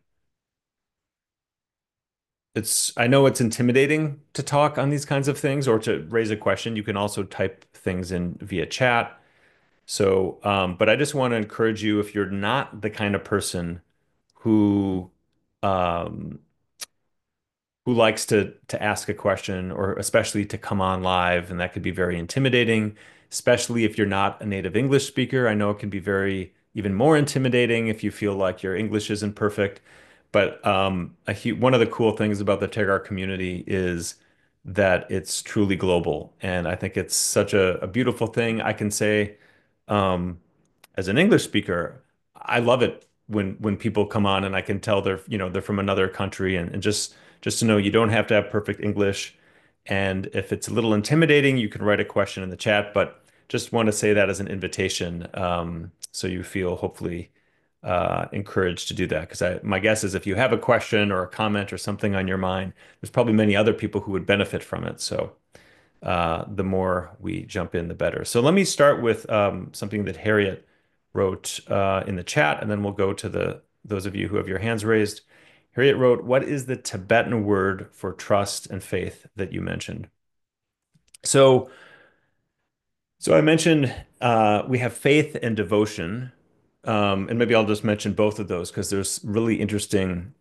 I know it's intimidating to talk on these kinds of things or to raise a question. You can also type things in via chat. But I just want to encourage you if you're not the kind of person who um, who likes to ask a question or especially to come on live, and that could be very intimidating, especially if you're not a native English speaker. I know it can be very even more intimidating if you feel like your English isn't perfect. But one of the cool things about the Tegar community is that it's truly global, and I think it's such a beautiful thing. I can say, um, as an English speaker, I love it when people come on and I can tell they're from another country and just to know you don't have to have perfect English. And if it's a little intimidating, you can write a question in the chat, but just want to say that as an invitation, so you feel hopefully encouraged to do that. Because my guess is if you have a question or a comment or something on your mind, there's probably many other people who would benefit from it. So the more we jump in, the better. So let me start with something that Harriet wrote in the chat, and then we'll go to those of you who have your hands raised. Harriet wrote, "What is the Tibetan word for trust and faith that you mentioned?" So, so I mentioned we have faith and devotion, and maybe I'll just mention both of those because there's really interesting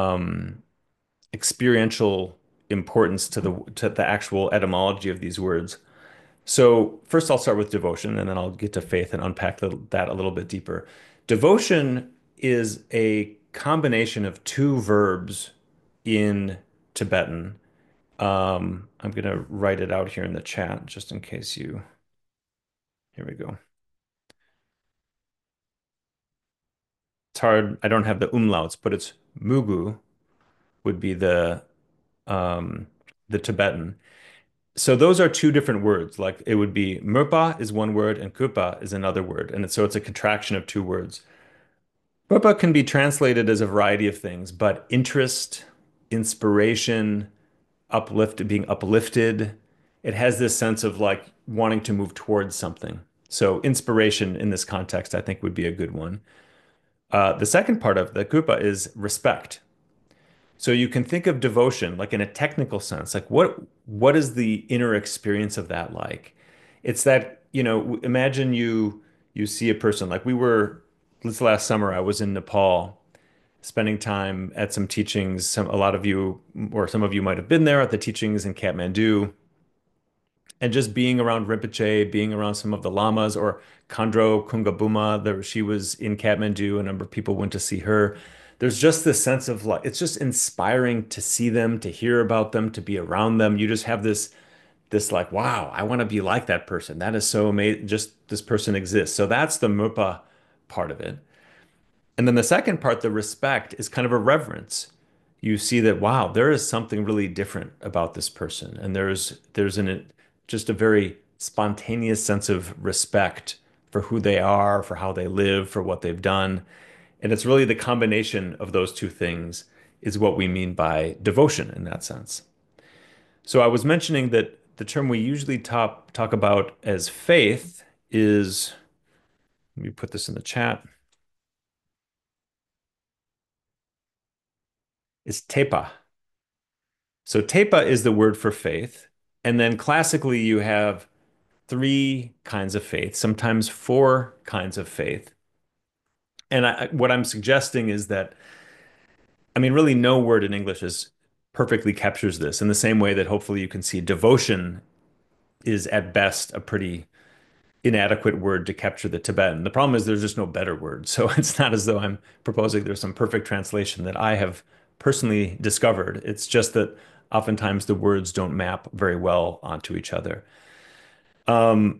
experiential importance to the actual etymology of these words. So first I'll start with devotion and then I'll get to faith and unpack that a little bit deeper. Devotion is a combination of two verbs in Tibetan. I'm going to write it out here in the chat just in case here we go. It's hard. I don't have the umlauts, but it's mugu would be um, the Tibetan. So those are two different words. Like it would be Murpa is one word and Kupa is another word. So it's a contraction of two words. Murpa can be translated as a variety of things, but interest, inspiration, being uplifted, it has this sense of like wanting to move towards something. So inspiration in this context, I think would be a good one. The second part of the Kupa is respect. So you can think of devotion like in a technical sense, like what is the inner experience of that like? It's that, imagine you see a person like this last summer I was in Nepal spending time at some teachings. A lot of you or some of you might have been there at the teachings in Kathmandu and just being around Rinpoche, being around some of the lamas or Khandro Kungabuma, she was in Kathmandu. A number of people went to see her. There's just this sense of like, it's just inspiring to see them, to hear about them, to be around them. You just have this like, wow, I want to be like that person. That is so amazing. Just this person exists. So that's the Murpa part of it. And then the second part, the respect, is kind of a reverence. You see that, wow, there is something really different about this person. And just a very spontaneous sense of respect for who they are, for how they live, for what they've done. And it's really the combination of those two things is what we mean by devotion in that sense. So I was mentioning that the term we usually talk about as faith is, let me put this in the chat, is tepa. So tepa is the word for faith. And then classically, you have three kinds of faith, sometimes four kinds of faith. And what I'm suggesting is that, I mean, really no word in English is perfectly captures this in the same way that hopefully you can see devotion is at best a pretty inadequate word to capture the Tibetan. The problem is there's just no better word. So it's not as though I'm proposing there's some perfect translation that I have personally discovered. It's just that oftentimes the words don't map very well onto each other. Um,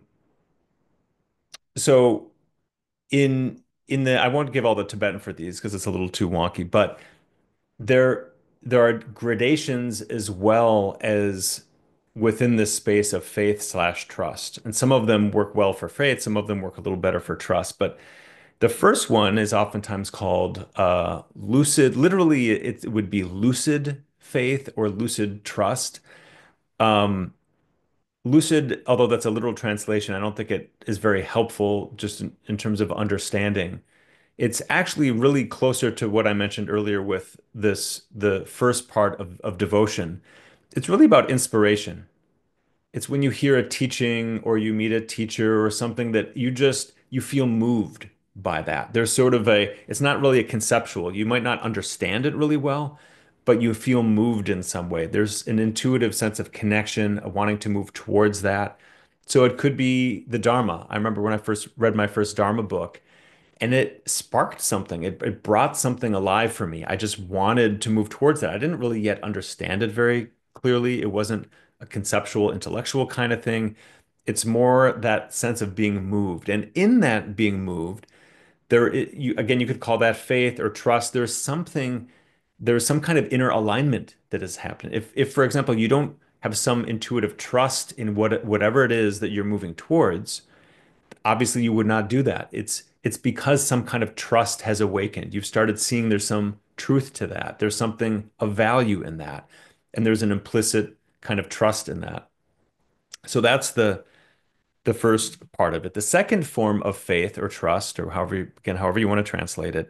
so in the I won't give all the Tibetan for these because it's a little too wonky, but there there are gradations as well as within this space of faith slash trust. And some of them work well for faith, some of them work a little better for trust. But the first one is oftentimes called lucid. Literally, it would be lucid faith or lucid trust. Um, lucid, although that's a literal translation, I don't think it is very helpful just in terms of understanding. It's actually really closer to what I mentioned earlier with the first part of devotion. It's really about inspiration. It's when you hear a teaching or you meet a teacher or something that you feel moved by that. There's sort of it's not really a conceptual. You might not understand it really well, but you feel moved in some way. There's an intuitive sense of connection, of wanting to move towards that. So it could be the Dharma. I remember when I first read my first Dharma book, and it sparked something. It brought something alive for me. I just wanted to move towards that. I didn't really yet understand it very clearly. It wasn't a conceptual, intellectual kind of thing. It's more that sense of being moved. And in that being moved, you could call that faith or trust. There's some kind of inner alignment that has happened. If, for example, you don't have some intuitive trust in whatever it is that you're moving towards, obviously you would not do that. It's because some kind of trust has awakened. You've started seeing there's some truth to that. There's something of value in that. And there's an implicit kind of trust in that. So that's the first part of it. The second form of faith or trust, or however you want to translate it,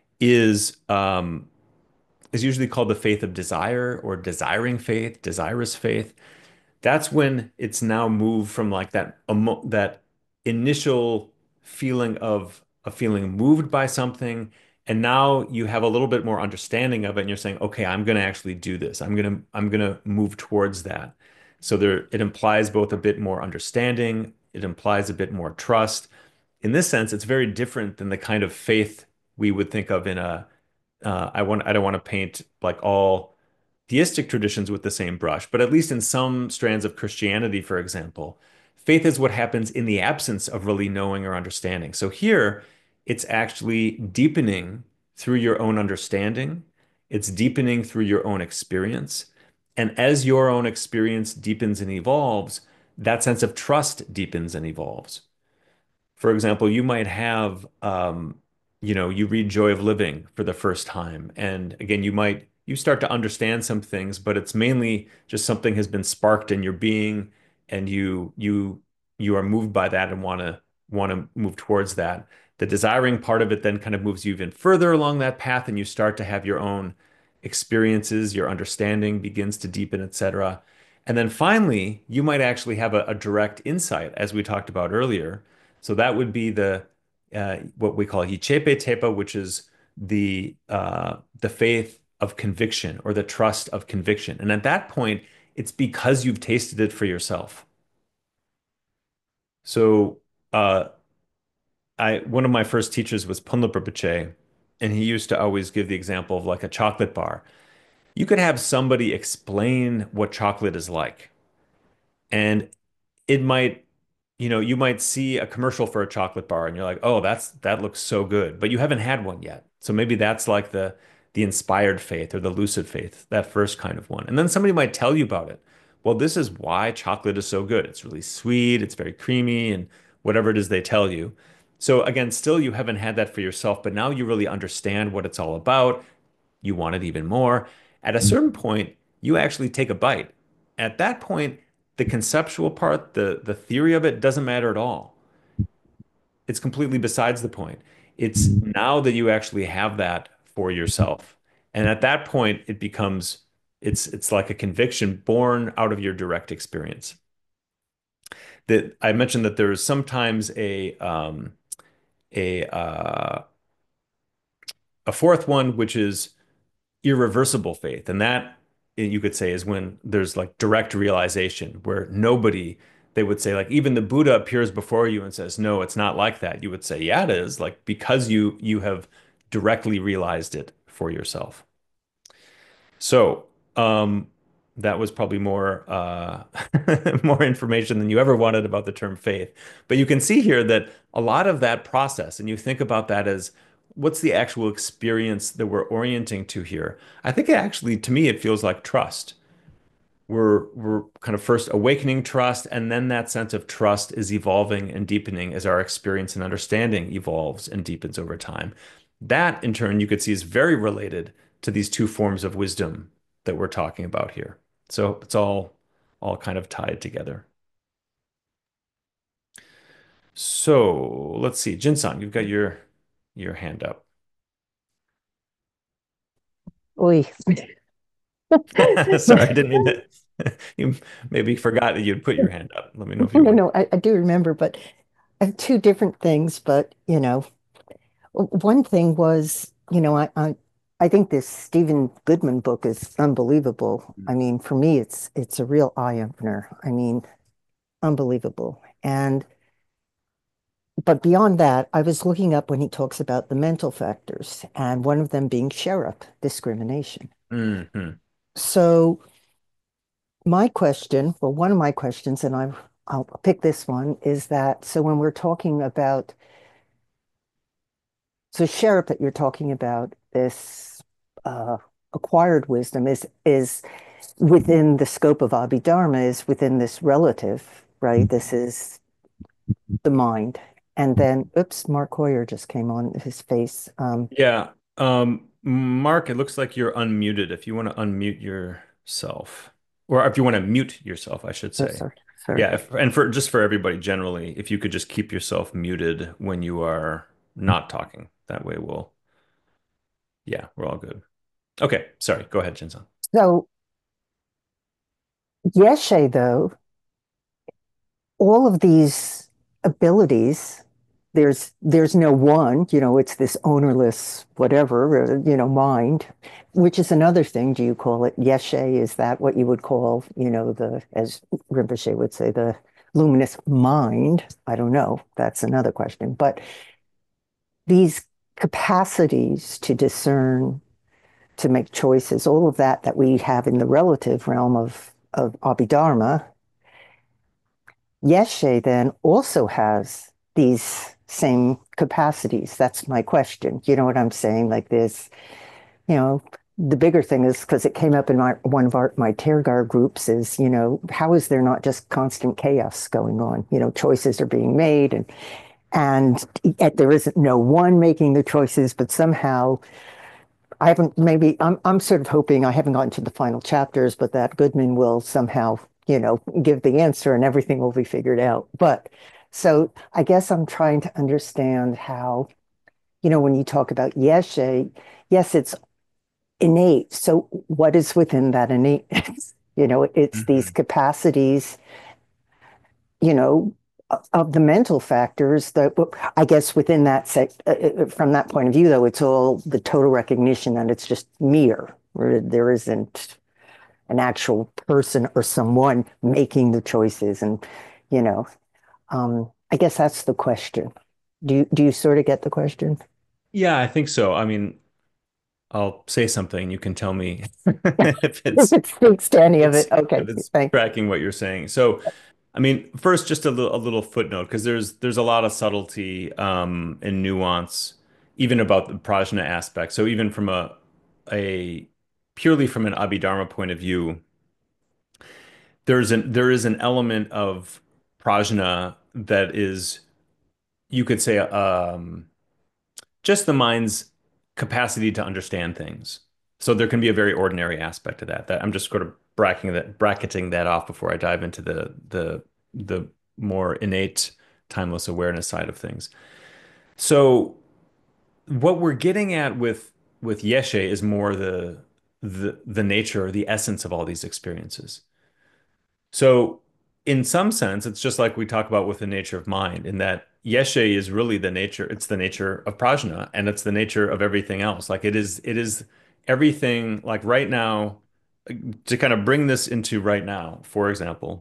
is usually called the faith of desire or desiring faith, desirous faith. That's when it's now moved from like that initial feeling of feeling moved by something, and now you have a little bit more understanding of it, and you're saying, okay, I'm going to actually do this. I'm going to move towards that. So it implies both a bit more understanding, it implies a bit more trust. In this sense, it's very different than the kind of faith we would think of in a I don't want to paint like all theistic traditions with the same brush, but at least in some strands of Christianity, for example, faith is what happens in the absence of really knowing or understanding. So here, it's actually deepening through your own understanding, it's deepening through your own experience. And as your own experience deepens and evolves, that sense of trust deepens and evolves. For example, you might have, you read Joy of Living for the first time. And again, you start to understand some things, but it's mainly just something has been sparked in your being and you are moved by that and want to move towards that. The desiring part of it then kind of moves you even further along that path, and you start to have your own experiences, your understanding begins to deepen, etc. And then finally, you might actually have a direct insight, as we talked about earlier. So that would be the what we call Hichepe Tepa, which is the faith of conviction or the trust of conviction. And at that point, it's because you've tasted it for yourself. So uh, I one of my first teachers was Punlap Rinpoche, and he used to always give the example of like a chocolate bar. You could have somebody explain what chocolate is like, and it might, you might see a commercial for a chocolate bar and you're like, "Oh, that looks so good." But you haven't had one yet. So maybe that's like the inspired faith or the lucid faith, that first kind of one. And then somebody might tell you about it. Well, this is why chocolate is so good. It's really sweet, it's very creamy, and whatever it is they tell you. So again, still you haven't had that for yourself, but now you really understand what it's all about. You want it even more. At a certain point, you actually take a bite. At that point, the conceptual part, the theory of it doesn't matter at all. It's completely besides the point. It's now that you actually have that for yourself. And at that point, it's like a conviction born out of your direct experience. That I mentioned that there is sometimes a a fourth one, which is irreversible faith. And that you could say is when there's like direct realization where they would say like even the Buddha appears before you and says, no, it's not like that. You would say, yeah, it is, like because you have directly realized it for yourself. So, that was probably more more information than you ever wanted about the term faith. But you can see here that a lot of that process, and you think about that as what's the actual experience that we're orienting to here. I think actually, to me, it feels like trust. We're kind of first awakening trust, and then that sense of trust is evolving and deepening as our experience and understanding evolves and deepens over time. That, in turn, you could see is very related to these two forms of wisdom that we're talking about here. So it's all kind of tied together. So let's see. Jinsung, you've got your hand up. Oy. Sorry, I didn't mean to. You maybe forgot that you'd put your hand up. Let me know if you No, want. no, I do remember, but I have two different things. But one thing was, I think this Stephen Goodman book is unbelievable. I mean, for me, it's a real eye opener. I mean, unbelievable. And but beyond that, I was looking up when he talks about the mental factors, and one of them being sheriff discrimination. Hmm. So my question, well, one of my questions, and I'll pick this one, is that so when we're talking about so sheriff that you're talking about, this uh, acquired wisdom is within the scope of Abhidharma, is within this relative, right? This is the mind. And then, oops, Mark Hoyer just came on his face. Yeah. Mark, it looks like you're unmuted. If you want to unmute yourself, or if you want to mute yourself, I should Oh, say. sorry, sorry. Yeah, and for just for everybody generally, if you could just keep yourself muted when you are not talking. That way yeah, we're all good. Okay, sorry. Go ahead, Jinsan. So Yeshe, though, all of these abilities, there's no one, it's this ownerless whatever, mind, which is another thing. Do you call it Yeshe? Is that what you would call, as Rinpoche would say, the luminous mind? I don't know. That's another question. But these capacities to discern, to make choices, all of that we have in the relative realm of Abhidharma. Yeshe then also has these same capacities. That's my question. You know what I'm saying? Like this, you know, the bigger thing is because it came up in one of my Tergar groups is, how is there not just constant chaos going on? Choices are being made and yet there isn't no one making the choices, but somehow I haven't maybe I'm sort of hoping I haven't gotten to the final chapters, but that Goodman will somehow, give the answer and everything will be figured out. But so I guess I'm trying to understand how, when you talk about Yeshe, yes, it's innate. So what is within that innate? It's these Hmm. capacities, you know, of the mental factors that I guess within that from that point of view, though, it's all the total recognition that it's just mere, where there isn't an actual person or someone making the choices. And, you know, I guess that's the question. Do you sort of get the question? Yeah, I think so. I mean, I'll say something. You can tell me if If it's it speaks to any if of it's it, okay, if it's thanks. tracking what you're saying. So, I mean, first, just a little footnote because there's a lot of subtlety and nuance even about the prajna aspect. So even from a purely from an Abhidharma point of view, there is an element of prajna that is you could say just the mind's capacity to understand things. So there can be a very ordinary aspect to that I'm just sort of bracketing that off before I dive into the more innate timeless awareness side of things. So what we're getting at with Yeshe is more the nature or the essence of all these experiences. So, in some sense, it's just like we talk about with the nature of mind, in that Yeshe is really the nature, it's the nature of prajna, and it's the nature of everything else. Like it is everything, like right now, to kind of bring this into right now, for example,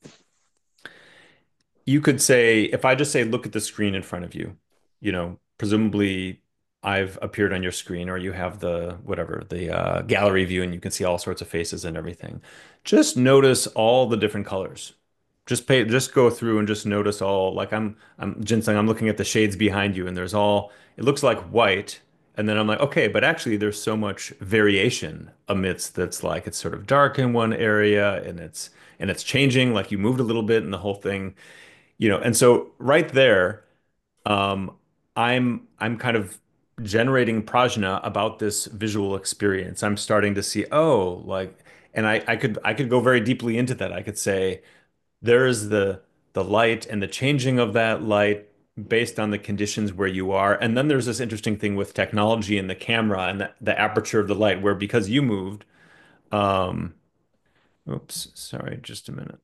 you could say, if I just say, look at the screen in front of you, presumably I've appeared on your screen, or you have the whatever, the gallery view, and you can see all sorts of faces and everything. Just notice all the different colors. Just go through and just notice all, like I'm Ginseng, I'm looking at the shades behind you, and it looks like white. And then I'm like, okay, but actually there's so much variation amidst that's like it's sort of dark in one area and it's changing, like you moved a little bit and the whole thing. And so right there, um, I'm kind of generating prajna about this visual experience. I'm starting to see, oh, like, and I could go very deeply into that. I could say there is the light and the changing of that light based on the conditions where you are. And then there's this interesting thing with technology and the camera and the aperture of the light, where because you moved, um, oops, sorry, just a minute.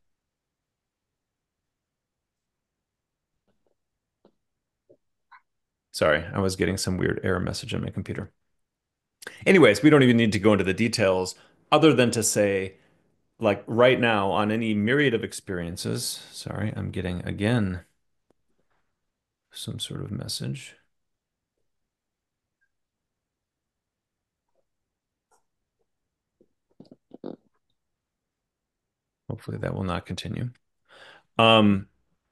Sorry, I was getting some weird error message on my computer. Anyways, we don't even need to go into the details other than to say, like right now, on any myriad of experiences, sorry, I'm getting again some sort of message. Hopefully that will not continue. Um,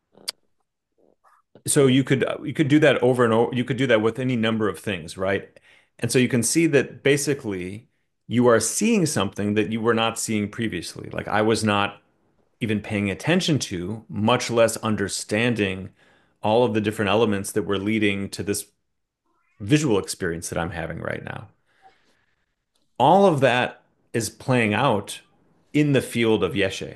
so you could do that over and over. You could do that with any number of things, right? And so you can see that basically you are seeing something that you were not seeing previously. Like I was not even paying attention to, much less understanding all of the different elements that were leading to this visual experience that I'm having right now. All of that is playing out in the field of Yeshe.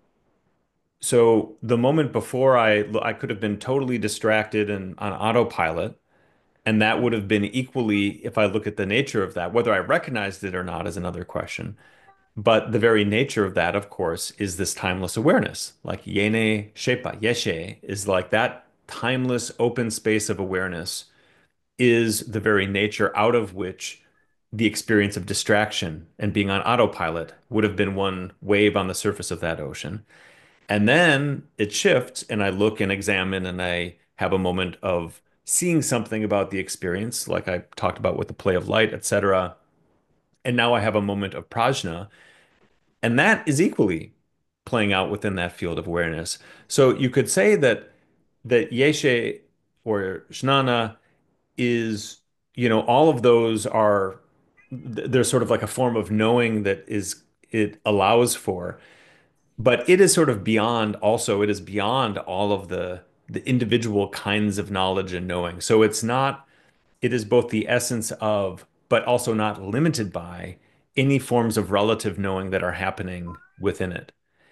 So the moment before I could have been totally distracted and on autopilot, and that would have been equally, if I look at the nature of that, whether I recognized it or not is another question. But the very nature of that, of course, is this timeless awareness. Like Yene Shepa, Yeshe is like that timeless open space of awareness is the very nature out of which the experience of distraction and being on autopilot would have been one wave on the surface of that ocean. And then it shifts, and I look and examine, and I have a moment of seeing something about the experience, like I talked about with the play of light, etc. And now I have a moment of prajna, and that is equally playing out within that field of awareness. So you could say that yeshe or jnana is, all of those are there's sort of like a form of knowing that is it allows for, but it is sort of beyond also, it is beyond all of the individual kinds of knowledge and knowing. So it is both the essence of, but also not limited by any forms of relative knowing that are happening within it.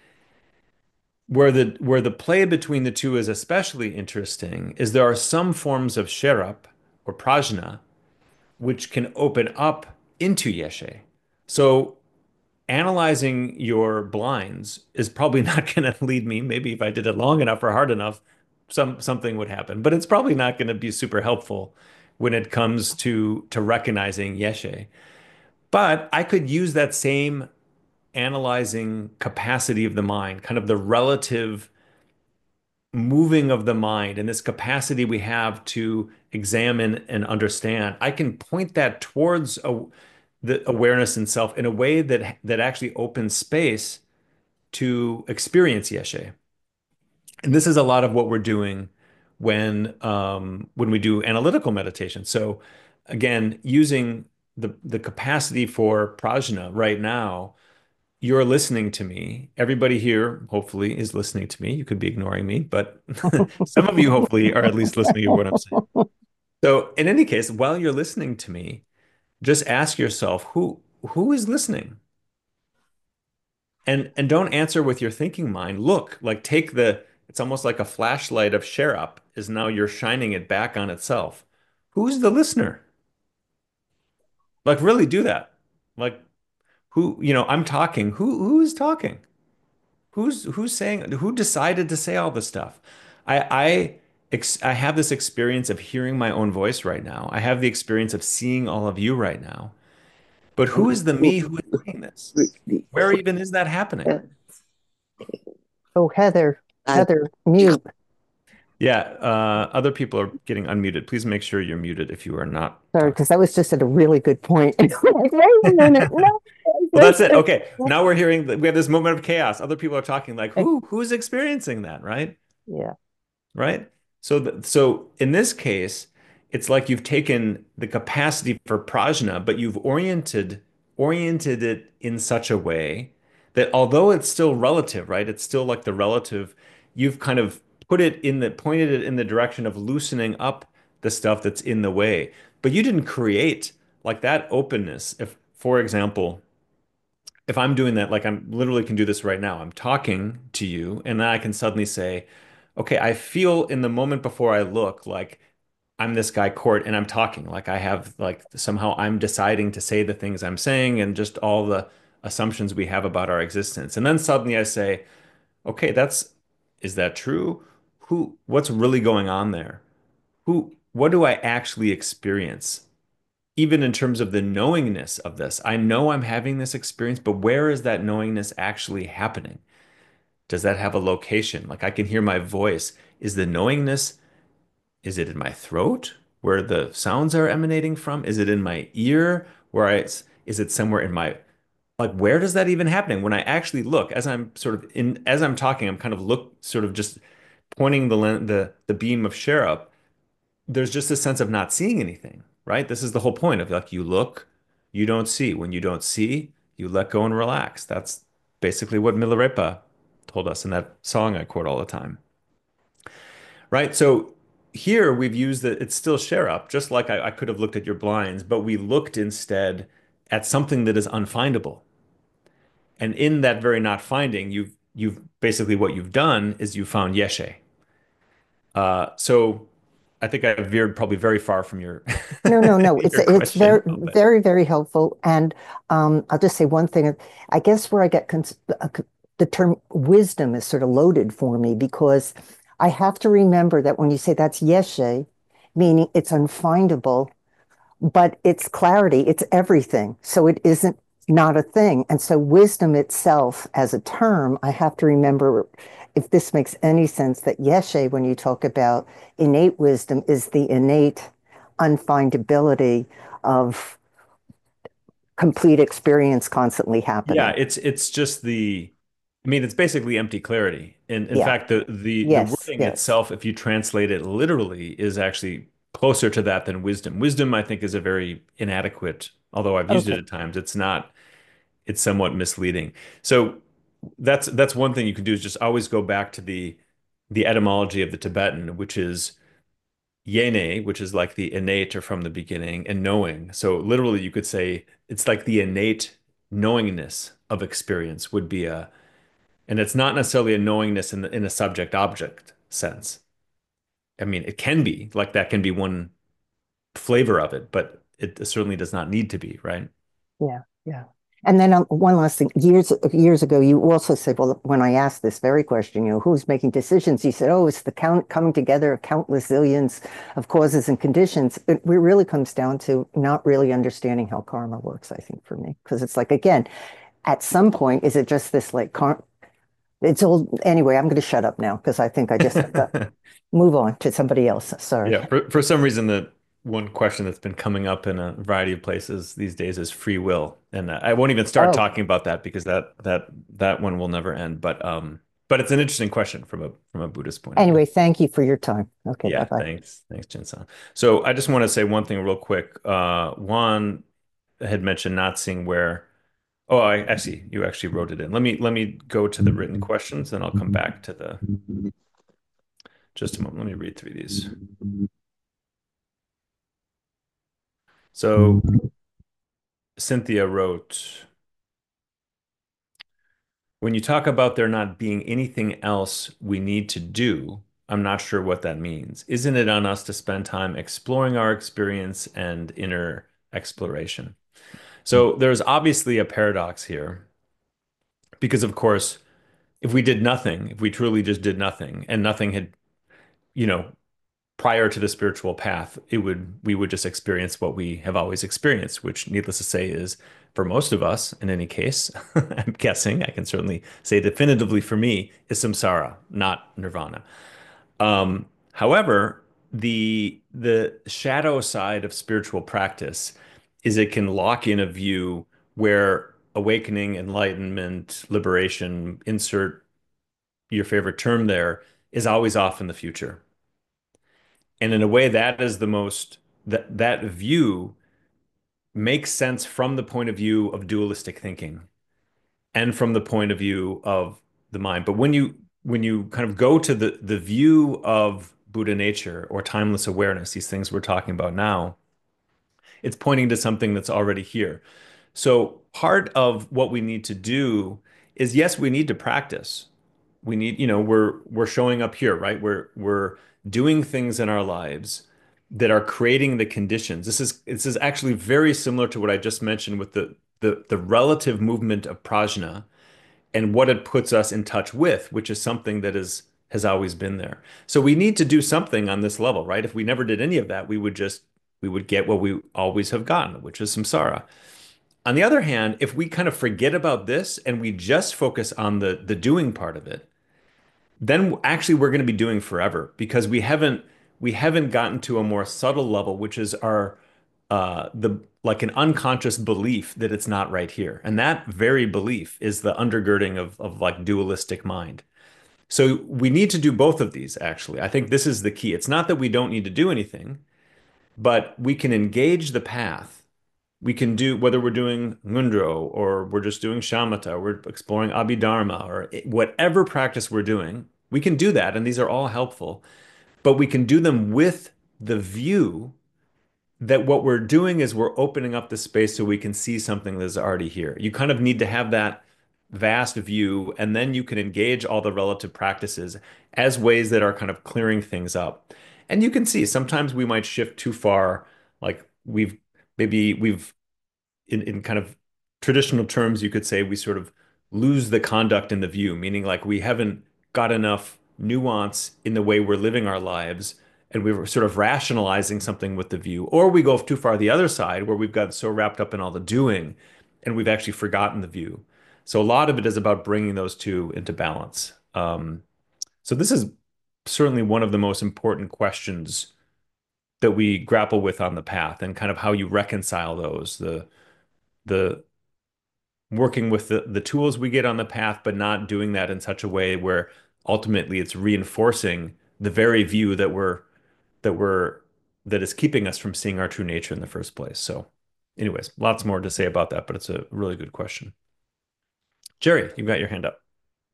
Where the play between the two is especially interesting is there are some forms of sherab or prajna which can open up into yeshe. So analyzing your blinds is probably not going to lead me. Maybe if I did it long enough or hard enough, something would happen. But it's probably not going to be super helpful when it comes to recognizing yeshe. But I could use that same analyzing capacity of the mind, kind of the relative moving of the mind and this capacity we have to examine and understand. I can point that towards the awareness in self in a way that actually opens space to experience Yeshe. And this is a lot of what we're doing when we do analytical meditation. So again, using the capacity for prajna right now, you're listening to me. Everybody here, hopefully, is listening to me. You could be ignoring me, but some of you hopefully are at least listening to what I'm saying. So in any case, while you're listening to me, just ask yourself who is listening? And don't answer with your thinking mind. Look, like take it's almost like a flashlight of share up is now you're shining it back on itself. Who's the listener? Like really do that. Like I'm talking. Who is talking? Who's saying who decided to say all this stuff? I have this experience of hearing my own voice right now. I have the experience of seeing all of you right now. But who is the me who is saying this? Where even is that happening? Oh, Heather, Heather, mute. Yeah, other people are getting unmuted. Please make sure you're muted if you are not Sorry, talking. because that was just at a really good point. Wait a minute. No, Well, that's it. Okay, now we're hearing that we have this moment of chaos. Other people are talking like, who's experiencing that, right? yeah. Right? So in this case, it's like you've taken the capacity for prajna, but you've oriented it in such a way that although it's still relative, right? It's still like the relative, you've kind of pointed it in the direction of loosening up the stuff that's in the way. But you didn't create like that openness. If, for example, if I'm doing that, like I'm literally can do this right now. I'm talking to you, and then I can suddenly say, okay, I feel in the moment before I look like I'm this guy Court and I'm talking. Like I have like somehow I'm deciding to say the things I'm saying and just all the assumptions we have about our existence. And then suddenly I say, okay, is that true? What's really going on there? What do I actually experience? Even in terms of the knowingness of this, I know I'm having this experience, but where is that knowingness actually happening? Does that have a location? Like I can hear my voice. Is the knowingness, is it in my throat where the sounds are emanating from? Is it in my ear is it somewhere in my, like where does that even happen? When I actually look, as I'm talking, I'm kind of sort of just pointing the beam of share up, there's just a sense of not seeing anything, right? This is the whole point of like you look, you don't see. When you don't see, you let go and relax. That's basically what Milarepa told us in that song I quote all the time, right? So here we've used it's still share up, just like I could have looked at your blinds, but we looked instead at something that is unfindable. And in that very not finding, you've basically what you've done is you found Yeshe. So I think I veered probably very far from your No, no, no. your It's question very, a little bit. very, very helpful. And I'll just say one thing. I guess where I get the term wisdom is sort of loaded for me because I have to remember that when you say that's yeshe, meaning it's unfindable, but it's clarity, it's everything. So it isn't not a thing. And so wisdom itself as a term, I have to remember if this makes any sense that yeshe, when you talk about innate wisdom, is the innate unfindability of complete experience constantly Yeah, happening. it's just I mean, it's basically empty clarity. And in Yeah. fact, the Yes. wording Yes. itself, if you translate it literally, is actually closer to that than wisdom. Wisdom, I think, is a very inadequate, although I've used it Okay. at times, it's somewhat misleading. So that's one thing you can do is just always go back to the etymology of the Tibetan, which is yene, which is like the innate or from the beginning, and knowing. So literally, you could say it's like the innate knowingness of experience would be and it's not necessarily a knowingness in a subject object sense. I mean, it can be like that can be one flavor of it, but it certainly does not need to be, right? Yeah, yeah. And then one last thing. Years ago, you also said, well, when I asked this very question, who's making decisions? You said, oh, it's the coming together of countless zillions of causes and conditions. It really comes down to not really understanding how karma works, I think, for me. Because it's like, again, at some point, is it just this like it's all anyway, I'm going to shut up now because I think I just have to move on to somebody else. Sorry. Yeah, for some reason, the one question that's been coming up in a variety of places these days is free will, and I won't even start Oh, talking about that because that one will never end. But it's an interesting question from a Buddhist point of view. anyway, thank you for your time. Okay, Yeah, bye-bye. thanks, Jinsan. So I just want to say one thing real quick. Juan had mentioned not seeing where. Oh, you actually wrote it in. Let me go to the written questions, then I'll come back to the. Just a moment. Let me read through these. So Cynthia wrote, when you talk about there not being anything else we need to do, I'm not sure what that means. Isn't it on us to spend time exploring our experience and inner exploration? So there's obviously a paradox here because, of course, if we did nothing, if we truly just did nothing and nothing had, you know, prior to the spiritual path, we would just experience what we have always experienced, which needless to say is for most of us, in any case, I'm guessing, I can certainly say definitively for me, is samsara, not nirvana. However, the shadow side of spiritual practice is it can lock in a view where awakening, enlightenment, liberation, insert your favorite term there, is always off in the future. And in a way, that is the most that view makes sense from the point of view of dualistic thinking and from the point of view of the mind. But when you kind of go to the view of Buddha nature or timeless awareness, these things we're talking about now, it's pointing to something that's already here. So part of what we need to do is, yes, we need to practice. We need, we're showing up here, right? We're doing things in our lives that are creating the conditions. This is actually very similar to what I just mentioned with the relative movement of prajna and what it puts us in touch with, which is something that has always been there. So we need to do something on this level, right? If we never did any of that, we would get what we always have gotten, which is samsara. On the other hand, if we kind of forget about this and we just focus on the doing part of it, then actually we're going to be doing forever because we haven't gotten to a more subtle level, which is our the like an unconscious belief that it's not right here. And that very belief is the undergirding of like dualistic mind. So we need to do both of these, actually. I think this is the key. It's not that we don't need to do anything, but we can engage the path. We can do whether we're doing Ngundro or we're just doing Shamatha, or we're exploring Abhidharma or whatever practice we're doing, we can do that, and these are all helpful. But we can do them with the view that what we're doing is we're opening up the space so we can see something that's already here. You kind of need to have that vast view, and then you can engage all the relative practices as ways that are kind of clearing things up. And you can see sometimes we might shift too far, like we've in kind of traditional terms, you could say we sort of lose the conduct in the view, meaning like we haven't got enough nuance in the way we're living our lives, and we're sort of rationalizing something with the view, or we go too far the other side where we've got so wrapped up in all the doing and we've actually forgotten the view. So a lot of it is about bringing those two into balance. So this is certainly one of the most important questions that we grapple with on the path, and kind of how you reconcile those, the working with the tools we get on the path, but not doing that in such a way where ultimately it's reinforcing the very view that we're that is keeping us from seeing our true nature in the first place. So, anyways, lots more to say about that, but it's a really good question. Jerry, you've got your hand up.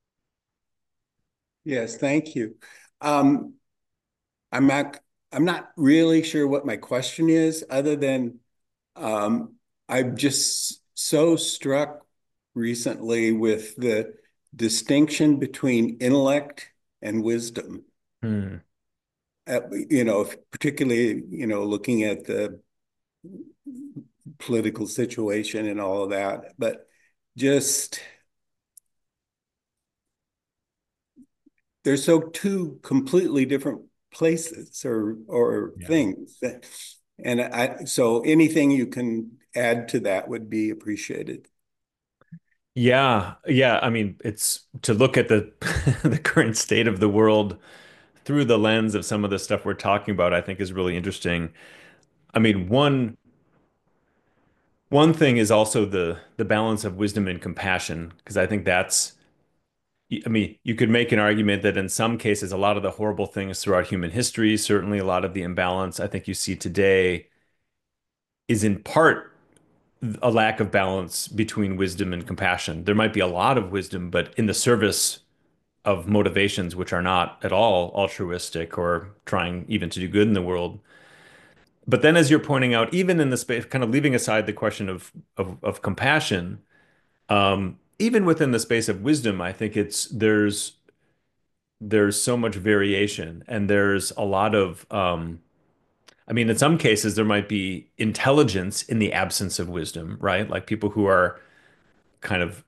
Yes, thank you. Um, I'm not I'm not really sure what my question is, other than I'm just so struck recently with the distinction between intellect and wisdom. Hmm. Particularly, looking at the political situation and all of that, but just they're so two completely different places or Yeah. things that, and so anything you can add to that would be appreciated. Yeah, yeah. I mean, it's to look at the the current state of the world through the lens of some of the stuff we're talking about, I think is really interesting. I mean, one thing is also the balance of wisdom and compassion, because I think that's, I mean, you could make an argument that in some cases, a lot of the horrible things throughout human history, certainly a lot of the imbalance I think you see today, is in part a lack of balance between wisdom and compassion. There might be a lot of wisdom, but in the service of motivations which are not at all altruistic or trying even to do good in the world. But then, as you're pointing out, even in the space, kind of leaving aside the question of compassion, even within the space of wisdom, I think there's so much variation, and there's a lot of I mean, in some cases there might be intelligence in the absence of wisdom, right? Like people who are kind of,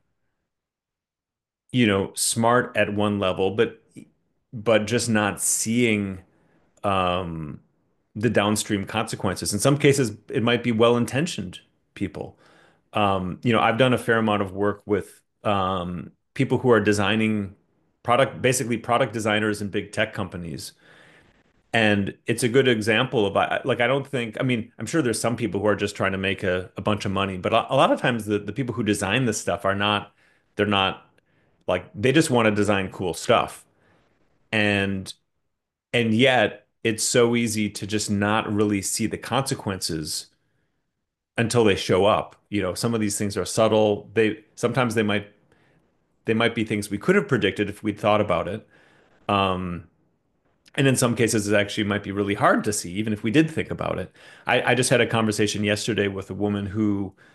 smart at one level, but just not seeing um the downstream consequences. In some cases, it might be well-intentioned people. I've done a fair amount of work with people who are designing basically product designers in big tech companies. And it's a good example of, like, I don't think, I mean, I'm sure there's some people who are just trying to make a bunch of money, but a lot of times the people who design this stuff they're not like, they just want to design cool stuff. And, and yet it's so easy to just not really see the consequences until they show up. Some of these things are subtle. Sometimes they might be things we could have predicted if we'd thought about it. Um, And in some cases, it actually might be really hard to see, even if we did think about it. I just had a conversation yesterday with a woman who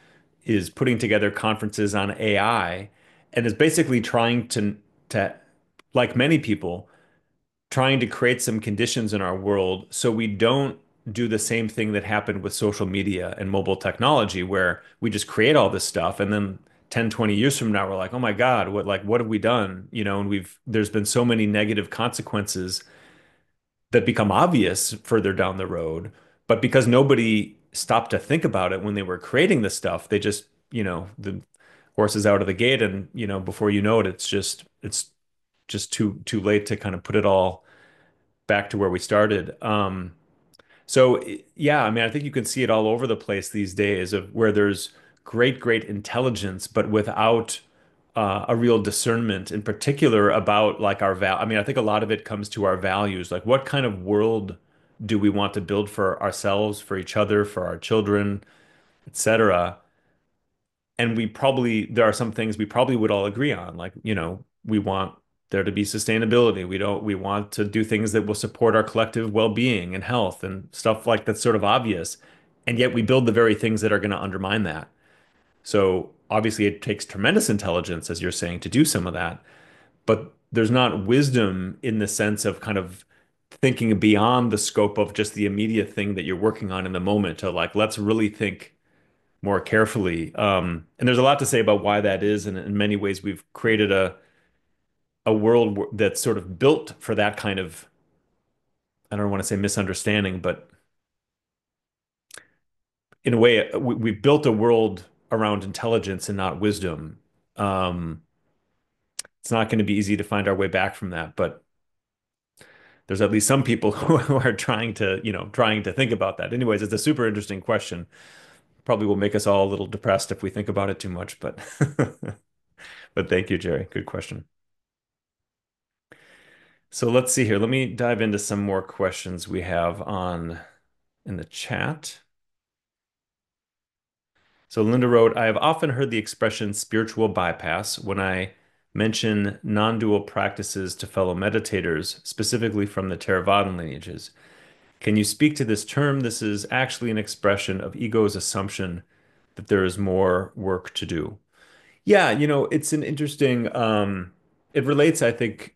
is putting together conferences on AI and is basically trying to like many people trying to create some conditions in our world so we don't do the same thing that happened with social media and mobile technology, where we just create all this stuff and then 10, 20 years from now, we're like, oh my God, what have we done? And there's been so many negative consequences that become obvious further down the road. But because nobody stopped to think about it when they were creating the stuff, they just, the horse is out of the gate and, before you know it, it's just too late to kind of put it all back to where we started. So yeah, I mean, I think you can see it all over the place these days of where there's great intelligence, but without a real discernment, in particular about like our val. I mean, I think a lot of it comes to our values. Like, what kind of world do we want to build for ourselves, for each other, for our children, etc. And there are some things we probably would all agree on. Like, we want there to be sustainability. We want to do things that will support our collective well-being and health and stuff like that's sort of obvious. And yet we build the very things that are going to undermine that. So obviously it takes tremendous intelligence, as you're saying, to do some of that. But there's not wisdom in the sense of kind of thinking beyond the scope of just the immediate thing that you're working on in the moment to like, let's really think more carefully. And there's a lot to say about why that is. And in many ways, we've created a world that's sort of built for that kind of, I don't want to say misunderstanding, but in a way, we've built a world around intelligence and not wisdom. Um, it's not going to be easy to find our way back from that, but there's at least some people who are trying to think about that. Anyways, it's a super interesting question. Probably will make us all a little depressed if we think about it too much, but but thank you, Jerry. Good question. So let's see here. Let me dive into some more questions we have on in the chat. So Linda wrote, I have often heard the expression spiritual bypass when I mention non-dual practices to fellow meditators, specifically from the Theravadan lineages. Can you speak to this term? This is actually an expression of ego's assumption that there is more work to do. Yeah, it's an interesting, it relates, I think,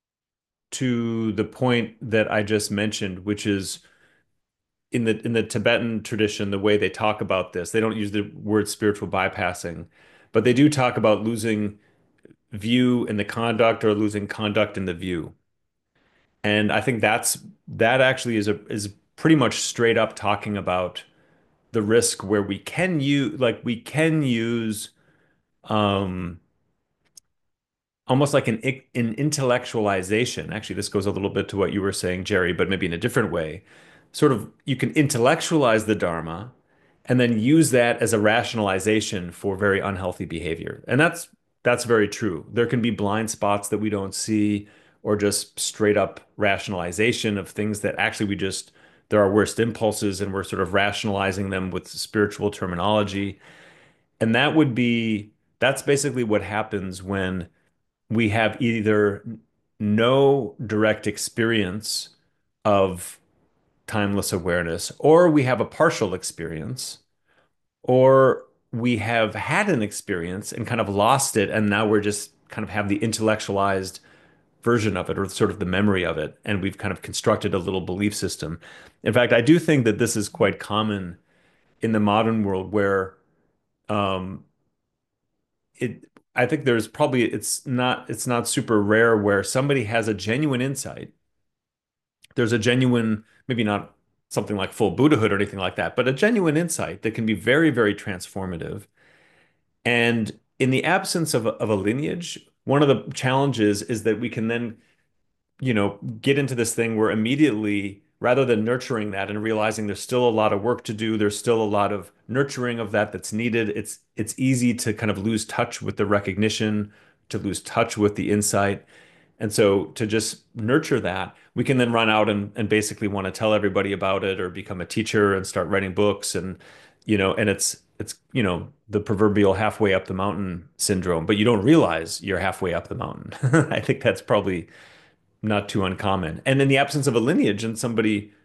to the point that I just mentioned, which is in the Tibetan tradition, the way they talk about this, they don't use the word spiritual bypassing, but they do talk about losing view in the conduct or losing conduct in the view. And I think that actually is pretty much straight up talking about the risk where we can use um almost like an intellectualization. Actually, this goes a little bit to what you were saying, Jerry, but maybe in a different way. Sort of, you can intellectualize the Dharma and then use that as a rationalization for very unhealthy behavior. And that's very true. There can be blind spots that we don't see, or just straight up rationalization of things that actually they're our worst impulses, and we're sort of rationalizing them with spiritual terminology. And that's basically what happens when we have either no direct experience of timeless awareness, or we have a partial experience, or we have had an experience and kind of lost it, and now we're just kind of have the intellectualized version of it, or sort of the memory of it, and we've kind of constructed a little belief system. In fact, I do think that this is quite common in the modern world where um, it I think there's probably it's not super rare where somebody has a genuine insight. There's a genuine, maybe not something like full Buddhahood or anything like that, but a genuine insight that can be very transformative. And in the absence of a lineage, one of the challenges is that we can then, get into this thing where immediately, rather than nurturing that and realizing there's still a lot of work to do, there's still a lot of nurturing of that's needed. It's easy to kind of lose touch with the recognition, to lose touch with the insight. And so to just nurture that, we can then run out and basically want to tell everybody about it or become a teacher and start writing books and it's the proverbial halfway up the mountain syndrome, but you don't realize you're halfway up the mountain. I think that's probably not too uncommon. And in the absence of a lineage and somebody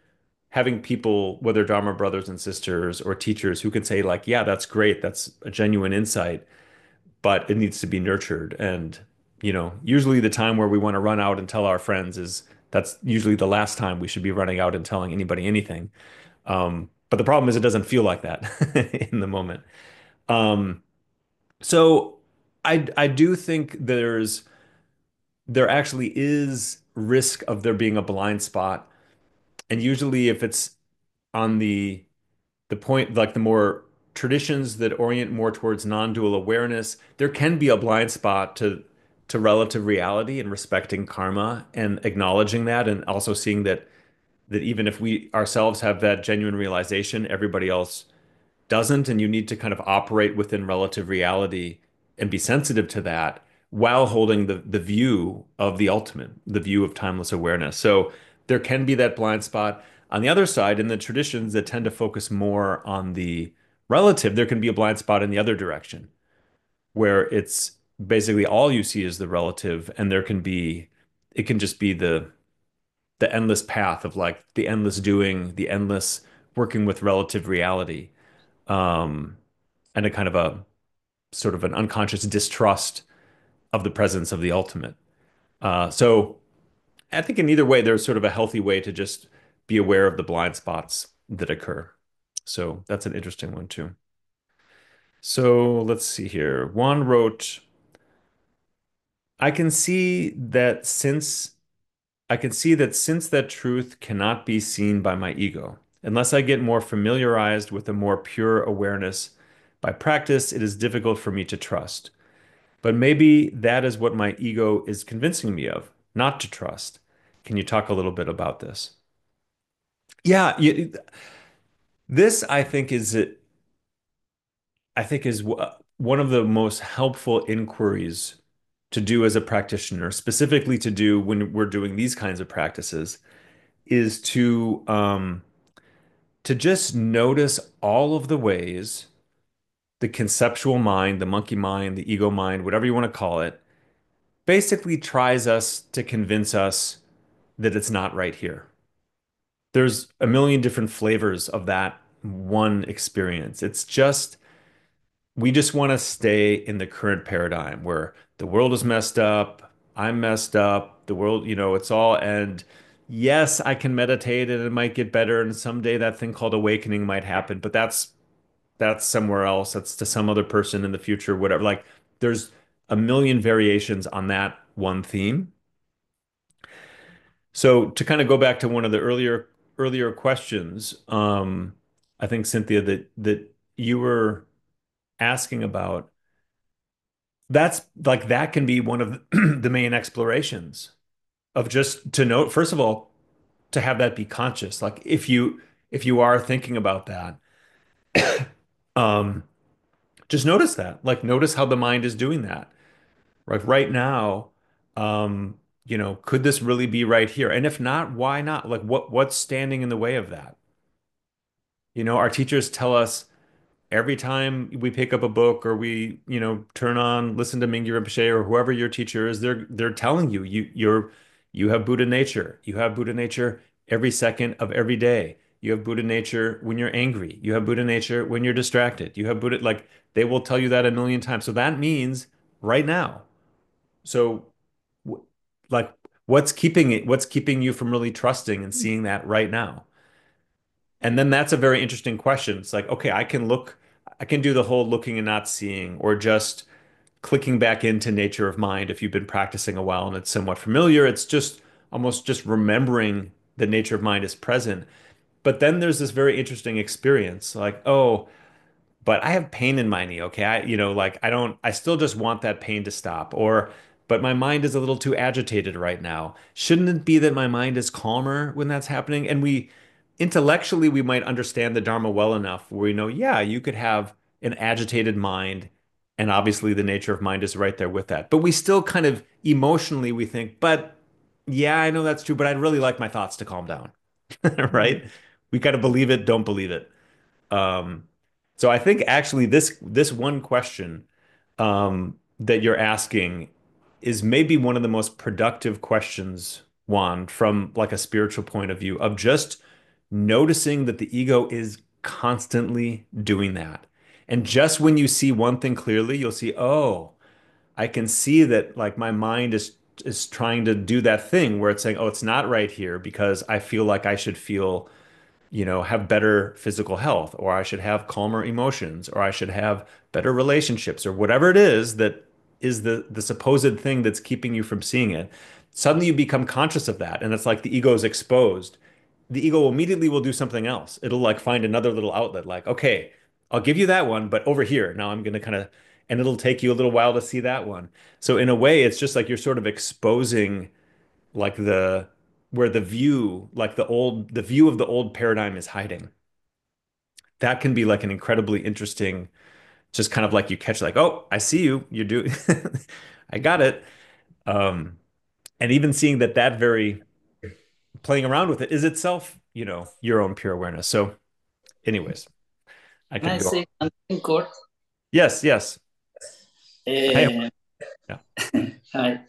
having people, whether Dharma brothers and sisters or teachers, who can say like, yeah, that's great, that's a genuine insight, but it needs to be nurtured. And, usually the time where we want to run out and tell our friends is that's usually the last time we should be running out and telling anybody anything. But the problem is it doesn't feel like that in the moment. Um, so I do think there actually is risk of there being a blind spot. And usually if it's on the point, like the more traditions that orient more towards non-dual awareness, there can be a blind spot to relative reality and respecting karma and acknowledging that, and also seeing that even if we ourselves have that genuine realization, everybody else doesn't, and you need to kind of operate within relative reality and be sensitive to that while holding the view of the ultimate, the view of timeless awareness. So there can be that blind spot. On the other side, in the traditions that tend to focus more on the relative, there can be a blind spot in the other direction, where it's basically all you see is the relative, and it can just be the endless path of like the endless doing, the endless working with relative reality, um, and a kind of a sort of an unconscious distrust of the presence of the ultimate. So I think in either way, there's sort of a healthy way to just be aware of the blind spots that occur. So that's an interesting one too. So let's see here. Juan wrote, I can see that since I can see that since that truth cannot be seen by my ego, unless I get more familiarized with a more pure awareness by practice, it is difficult for me to trust. But maybe that is what my ego is convincing me of, not to trust. Can you talk a little bit about this? Yeah, this I think is one of the most helpful inquiries to do as a practitioner, specifically to do when we're doing these kinds of practices, is to just notice all of the ways the conceptual mind, the monkey mind, the ego mind, whatever you want to call it, basically tries us to convince us that it's not right here. There's a million different flavors of that one experience. We just want to stay in the current paradigm where the world is messed up, I'm messed up, the world, it's all, and yes, I can meditate and it might get better, and someday that thing called awakening might happen, but that's somewhere else. That's to some other person in the future, whatever. Like there's a million variations on that one theme. So to kind of go back to one of the earlier questions, I think Cynthia that you were asking about, that's like that can be one of the main explorations of just to note, first of all, to have that be conscious. Like if you are thinking about that, um, just notice that. Like notice how the mind is doing that. Like right now, could this really be right here? And if not, why not? Like what's standing in the way of that? Our teachers tell us every time we pick up a book or we, listen to Mingyur Rinpoche or whoever your teacher is, they're telling you you have Buddha nature. You have Buddha nature every second of every day. You have Buddha nature when you're angry. You have Buddha nature when you're distracted. You have Buddha, like they will tell you that a million times. So that means right now. So w- like what's keeping you from really trusting and seeing that right now? And then that's a very interesting question. It's like, okay, I can do the whole looking and not seeing, or just clicking back into nature of mind. If you've been practicing a while and it's somewhat familiar, it's just almost just remembering the nature of mind is present. But then there's this very interesting experience, like, oh, but I have pain in my knee. Okay. Like I still just want that pain to stop. But my mind is a little too agitated right now. Shouldn't it be that my mind is calmer when that's happening? And intellectually, we might understand the Dharma well enough where we know, yeah, you could have an agitated mind. And obviously the nature of mind is right there with that. But we still kind of emotionally, we think, but yeah, I know that's true, but I'd really like my thoughts to calm down. Right? We got to believe it, don't believe it. Um, so I think actually this one question that you're asking is maybe one of the most productive questions, Juan, from like a spiritual point of view of just noticing that the ego is constantly doing that. And just when you see one thing clearly, you'll see, oh, I can see that like my mind is trying to do that thing where it's saying, oh, it's not right here because I feel like I should feel, have better physical health, or I should have calmer emotions, or I should have better relationships, or whatever it is that is the supposed thing that's keeping you from seeing it. Suddenly you become conscious of that, and it's like the ego is exposed. The ego immediately will do something else. It'll like find another little outlet, like, okay, I'll give you that one, but over here, now I'm gonna kind of, and it'll take you a little while to see that one. So in a way, it's just like you're sort of exposing like the where the view, like the view of the old paradigm is hiding. That can be like an incredibly interesting, just kind of like you catch like, oh, I see you, you're doing, I got it. Um, and even seeing that very playing around with it is itself, your own pure awareness. So, anyways, I Can could I go. say something, Kurt? Yes, yes. Hi. Uh, Yeah. Hi.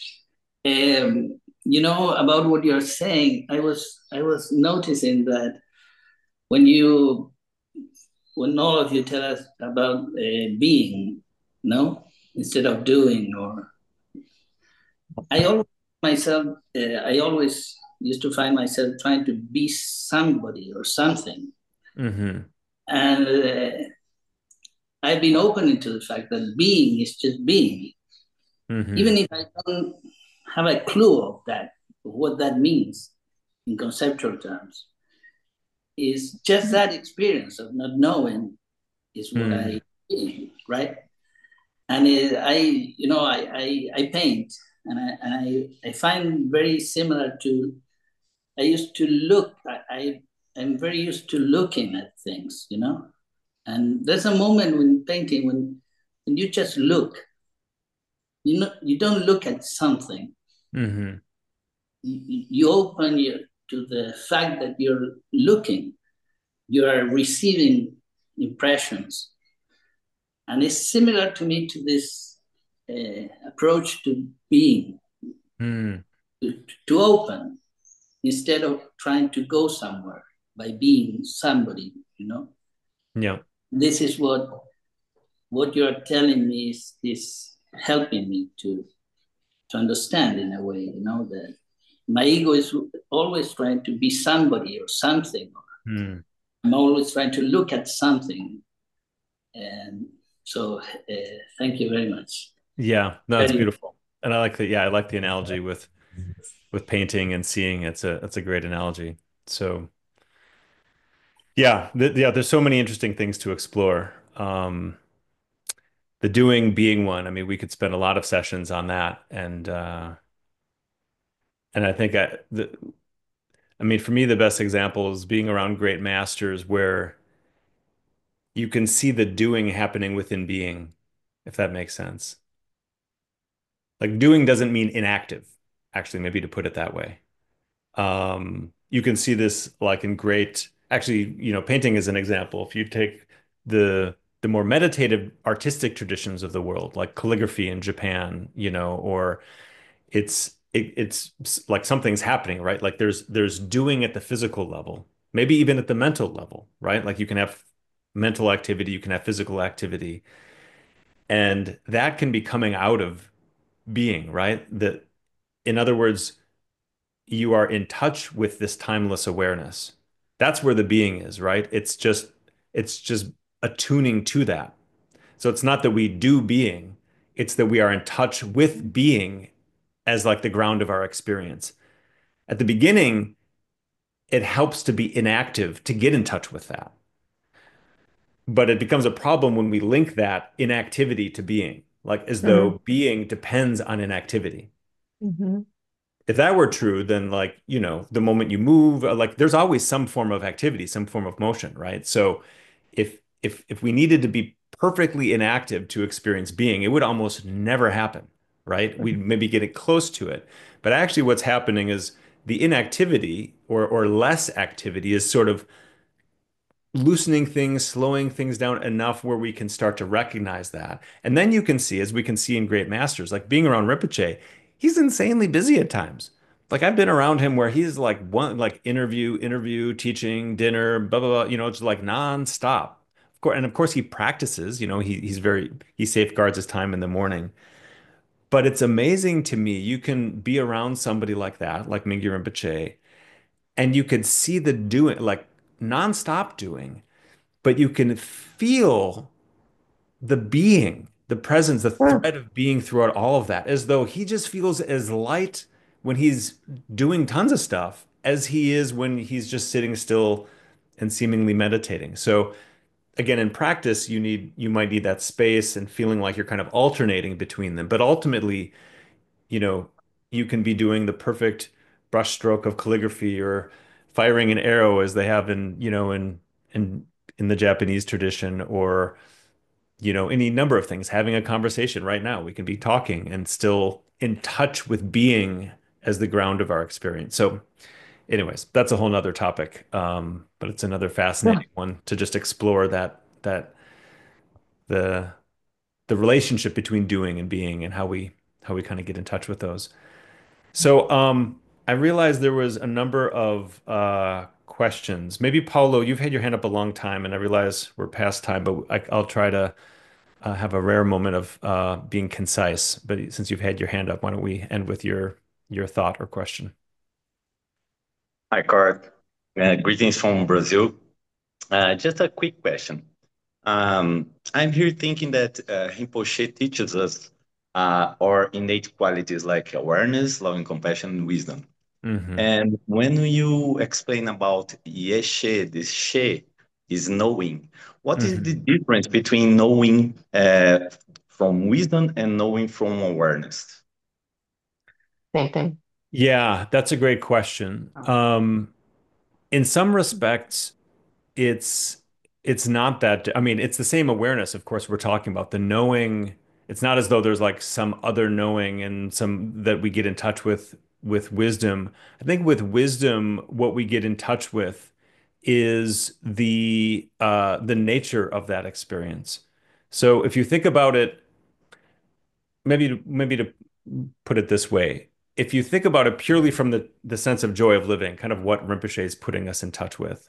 About what you're saying, I was noticing that when you when all of you tell us about being, no, instead of doing, or I always I always used to find myself trying to be somebody or something, Mm-hmm. and I've been open to the fact that being is just being, Mm-hmm. even if I don't have a clue of that, of what that means in conceptual terms, is just that experience of not knowing is what Mm-hmm. I feel, right? And I paint, and I find very similar to I used to look. I'm very used to looking at things, And there's a moment when painting when you just look. You don't look at something. Mm-hmm. You open to the fact that you're looking, you are receiving impressions. And it's similar to me to this approach to being, Mm-hmm. to open instead of trying to go somewhere by being somebody. Yeah. This is what you're telling me is helping me to understand in a way, that my ego is always trying to be somebody or something. Mm. I'm always trying to look at something. And so, thank you very much. Yeah. No, it's Very, beautiful. And I like the analogy with painting and seeing. It's a great analogy. So yeah, there's so many interesting things to explore. The doing being one. I mean, we could spend a lot of sessions on that, and I think I mean, for me, the best example is being around great masters where you can see the doing happening within being, if that makes sense. Like doing doesn't mean inactive, actually, maybe to put it that way. You can see this like in great, actually, painting is an example. If you take the more meditative artistic traditions of the world, like calligraphy in Japan, or it's like something's happening, right? Like there's doing at the physical level, maybe even at the mental level, right? Like you can have mental activity, you can have physical activity, and that can be coming out of being, right? That in other words, you are in touch with this timeless awareness. That's where the being is, right? It's just attuning to that. So it's not that we do being, it's that we are in touch with being as like the ground of our experience. At the beginning, it helps to be inactive to get in touch with that. But it becomes a problem when we link that inactivity to being, like as Mhm. though being depends on inactivity. Mhm. If that were true, then like, the moment you move, like there's always some form of activity, some form of motion, right? So if we needed to be perfectly inactive to experience being, it would almost never happen, right? We'd maybe get it close to it. But actually what's happening is the inactivity or less activity is sort of loosening things, slowing things down enough where we can start to recognize that. And then you can see, as we can see in great masters, like being around Rinpoche, he's insanely busy at times. like I've been around him where he's like one like interview, teaching, dinner, blah blah blah, it's like nonstop. Of course, and of course he practices, he safeguards his time in the morning. But it's amazing to me. You can be around somebody like that, like Mingyur Rinpoche, and you could see the doing, like nonstop doing, but you can feel the being, the presence, the Mm. thread of being throughout all of that, as though he just feels as light when he's doing tons of stuff as he is when he's just sitting still and seemingly meditating. So again, in practice, you might need that space and feeling like you're kind of alternating between them. But ultimately, you know, you can be doing the perfect brushstroke of calligraphy or firing an arrow as they have in in the Japanese tradition, or any number of things. Having a conversation right now, we can be talking and still in touch with being as the ground of our experience. So, anyways, that's a whole nother topic. But it's another Yeah. fascinating one to just explore that the the relationship between doing and being and how we kind of get in touch with those. So, I realized there was a number of questions. Maybe Paulo, you've had your hand up a long time, and I realize we're past time, but I'll try to have a rare moment of being concise. But since you've had your hand up, why don't we end with your thought or question? Hi, Cart. Greetings from Brazil. Just a quick question. I'm here thinking that Rinpoche teaches us our innate qualities like awareness, love, and compassion, and wisdom. Hmm. And when you explain about Yeshe, this She is knowing, what is the Hmm. difference between knowing from wisdom and knowing from awareness? Same thing. Yeah, that's a great question. In some respects, it's it's not that, I mean, it's the same awareness, of course, we're talking about the knowing. It's not as though there's like some other knowing and some that we get in touch with wisdom. I think with wisdom, what we get in touch with is the nature of that experience. So if you think about it, maybe to put it this way, if you think about it purely from the sense of joy of living, kind of what Rinpoche is putting us in touch with.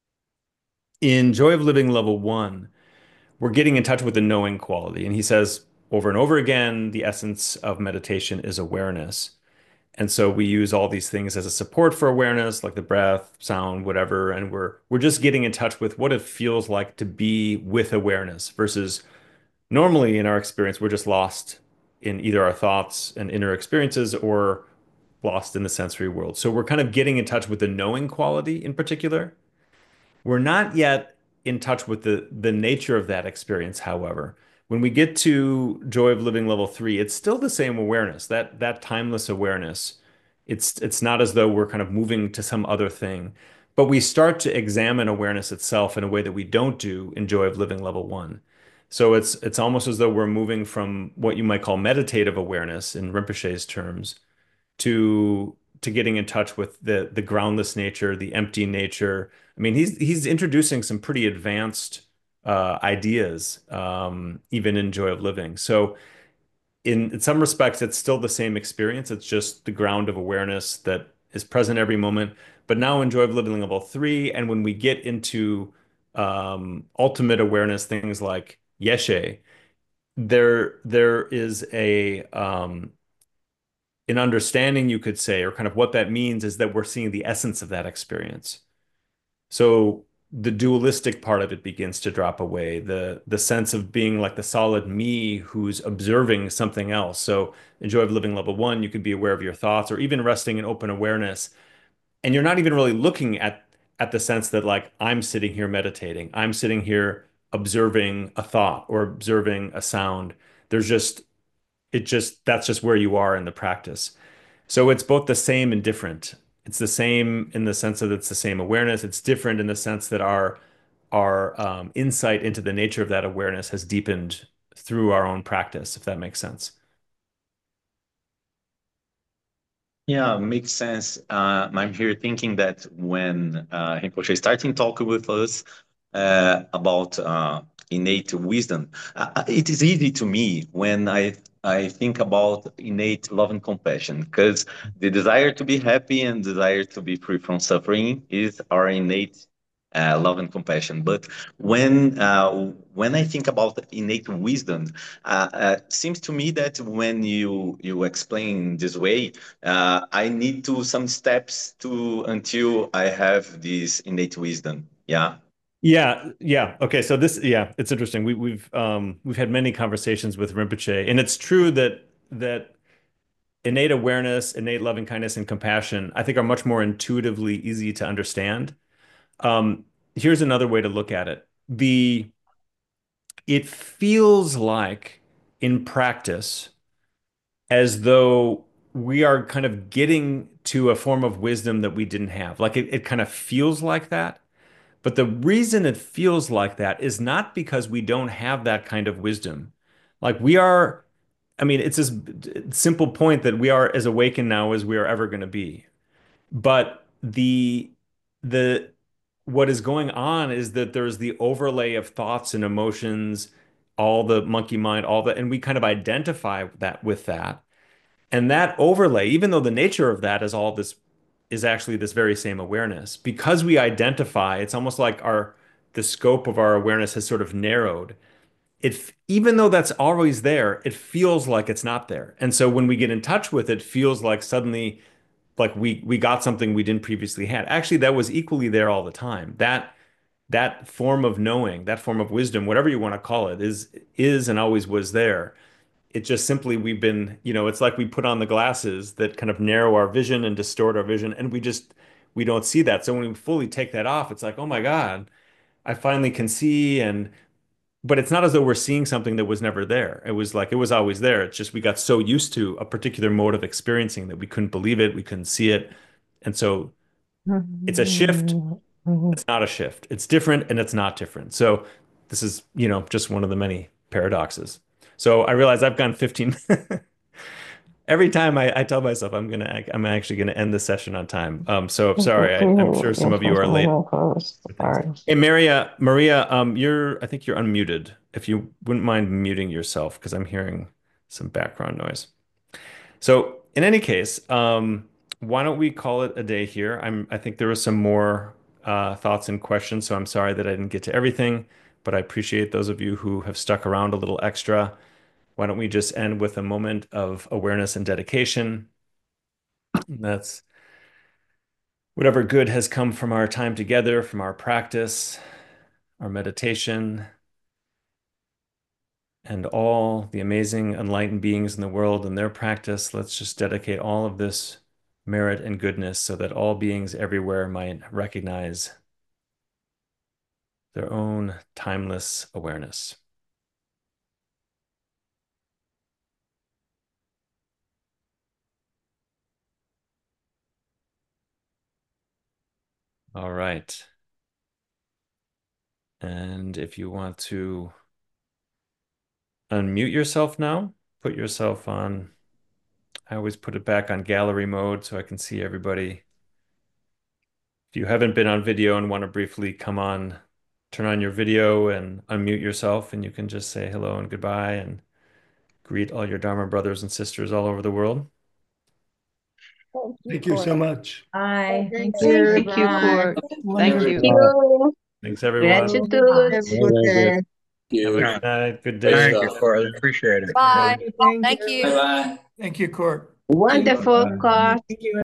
In Joy of Living level one, we're getting in touch with the knowing quality. And he says over and over again, the essence of meditation is awareness. And so we use all these things as a support for awareness, like the breath, sound, whatever. And we're just getting in touch with what it feels like to be with awareness versus normally in our experience, we're just lost in either our thoughts and inner experiences or lost in the sensory world. So we're kind of getting in touch with the knowing quality in particular. We're not yet in touch with the nature of that experience, however. When we get to Joy of Living level three, it's still the same awareness, that timeless awareness. It's not as though we're kind of moving to some other thing, but we start to examine awareness itself in a way that we don't do in Joy of Living level one. So it's almost as though we're moving from what you might call meditative awareness in Rinpoche's terms to getting in touch with the groundless nature, the empty nature. I mean, he's introducing some pretty advanced ideas, even in Joy of Living. So in some respects, it's still the same experience. It's just the ground of awareness that is present every moment. But now in Joy of Living level three, and when we get into ultimate awareness, things like Yeshe, there is a an understanding, you could say, or kind of what that means is that we're seeing the essence of that experience. So the dualistic part of it begins to drop away, the sense of being like the solid me who's observing something else. So in Joy of Living level one, you could be aware of your thoughts or even resting in open awareness. And you're not even really looking at the sense that like I'm sitting here meditating. I'm sitting here observing a thought or observing a sound. There's just it just that's just where you are in the practice. So it's both the same and different. It's the same in the sense that it's the same awareness. It's different in the sense that our insight into the nature of that awareness has deepened through our own practice, if that makes sense. Yeah, makes sense. I'm here thinking that when Rinpoche starting talking with us about innate wisdom, it is easy to me when I I think about innate love and compassion because the desire to be happy and desire to be free from suffering is our innate love and compassion. But when I think about innate wisdom, seems to me that when you explain this way, I need to some steps to until I have this innate wisdom. Yeah. Yeah, yeah. Okay, so yeah, it's interesting. We've had many conversations with Rinpoche, and it's true that innate awareness, innate loving kindness, and compassion, I think are much more intuitively easy to understand. Um, Here's another way to look at it. It feels like in practice as though we are kind of getting to a form of wisdom that we didn't have. Like it kind of feels like that. But the reason it feels like that is not because we don't have that kind of wisdom. Like we are, I mean, it's this simple point that we are as awakened now as we are ever going to be. But the what is going on is that there's the overlay of thoughts and emotions, all the monkey mind, all that, and we kind of identify that with that. And that overlay, even though the nature of that is all this is actually this very same awareness, because we identify, it's almost like the scope of our awareness has sort of narrowed. Even though that's always there, it feels like it's not there. And so when we get in touch with it, feels like suddenly like we got something we didn't previously had. Actually, that was equally there all the time. That form of knowing, that form of wisdom, whatever you want to call it, is and always was there. It just simply we've been, it's like we put on the glasses that kind of narrow our vision and distort our vision, and we don't see that. So when we fully take that off, it's like, oh my God, I finally can see. And but it's not as though we're seeing something that was never there. It was like it was always there. It's just we got so used to a particular mode of experiencing that we couldn't believe it, we couldn't see it. And so it's a shift. It's not a shift. It's different and it's not different. So this is, just one of the many paradoxes. So I realize I've gone 15. Every time I tell myself I'm actually gonna end the session on time. So sorry, I'm sure some of you are late for things. Sorry. Hey Maria, I think you're unmuted. If you wouldn't mind muting yourself, because I'm hearing some background noise. So in any case, why don't we call it a day here? I think there were some more thoughts and questions, so I'm sorry that I didn't get to everything, but I appreciate those of you who have stuck around a little extra. Why don't we just end with a moment of awareness and dedication? That's whatever good has come from our time together, from our practice, our meditation, and all the amazing enlightened beings in the world and their practice. Let's just dedicate all of this merit and goodness so that all beings everywhere might recognize their own timeless awareness. All right. And if you want to unmute yourself now, put yourself on. I always put it back on gallery mode so I can see everybody. If you haven't been on video and want to briefly come on, turn on your video and unmute yourself, and you can just say hello and goodbye and greet all your Dharma brothers and sisters all over the world. Thank you so much. Bye. Thank Thank you. you, Bye. Kurt. Thank Thank you. you. Thanks, everyone. Gratitude. Have a good day. Have a Yeah. good night, good Thank day. you, Cora. Appreciate it. Bye. Thank Thank you. you. Bye bye. Thank you, Court. Wonderful, Kurt. Thank you.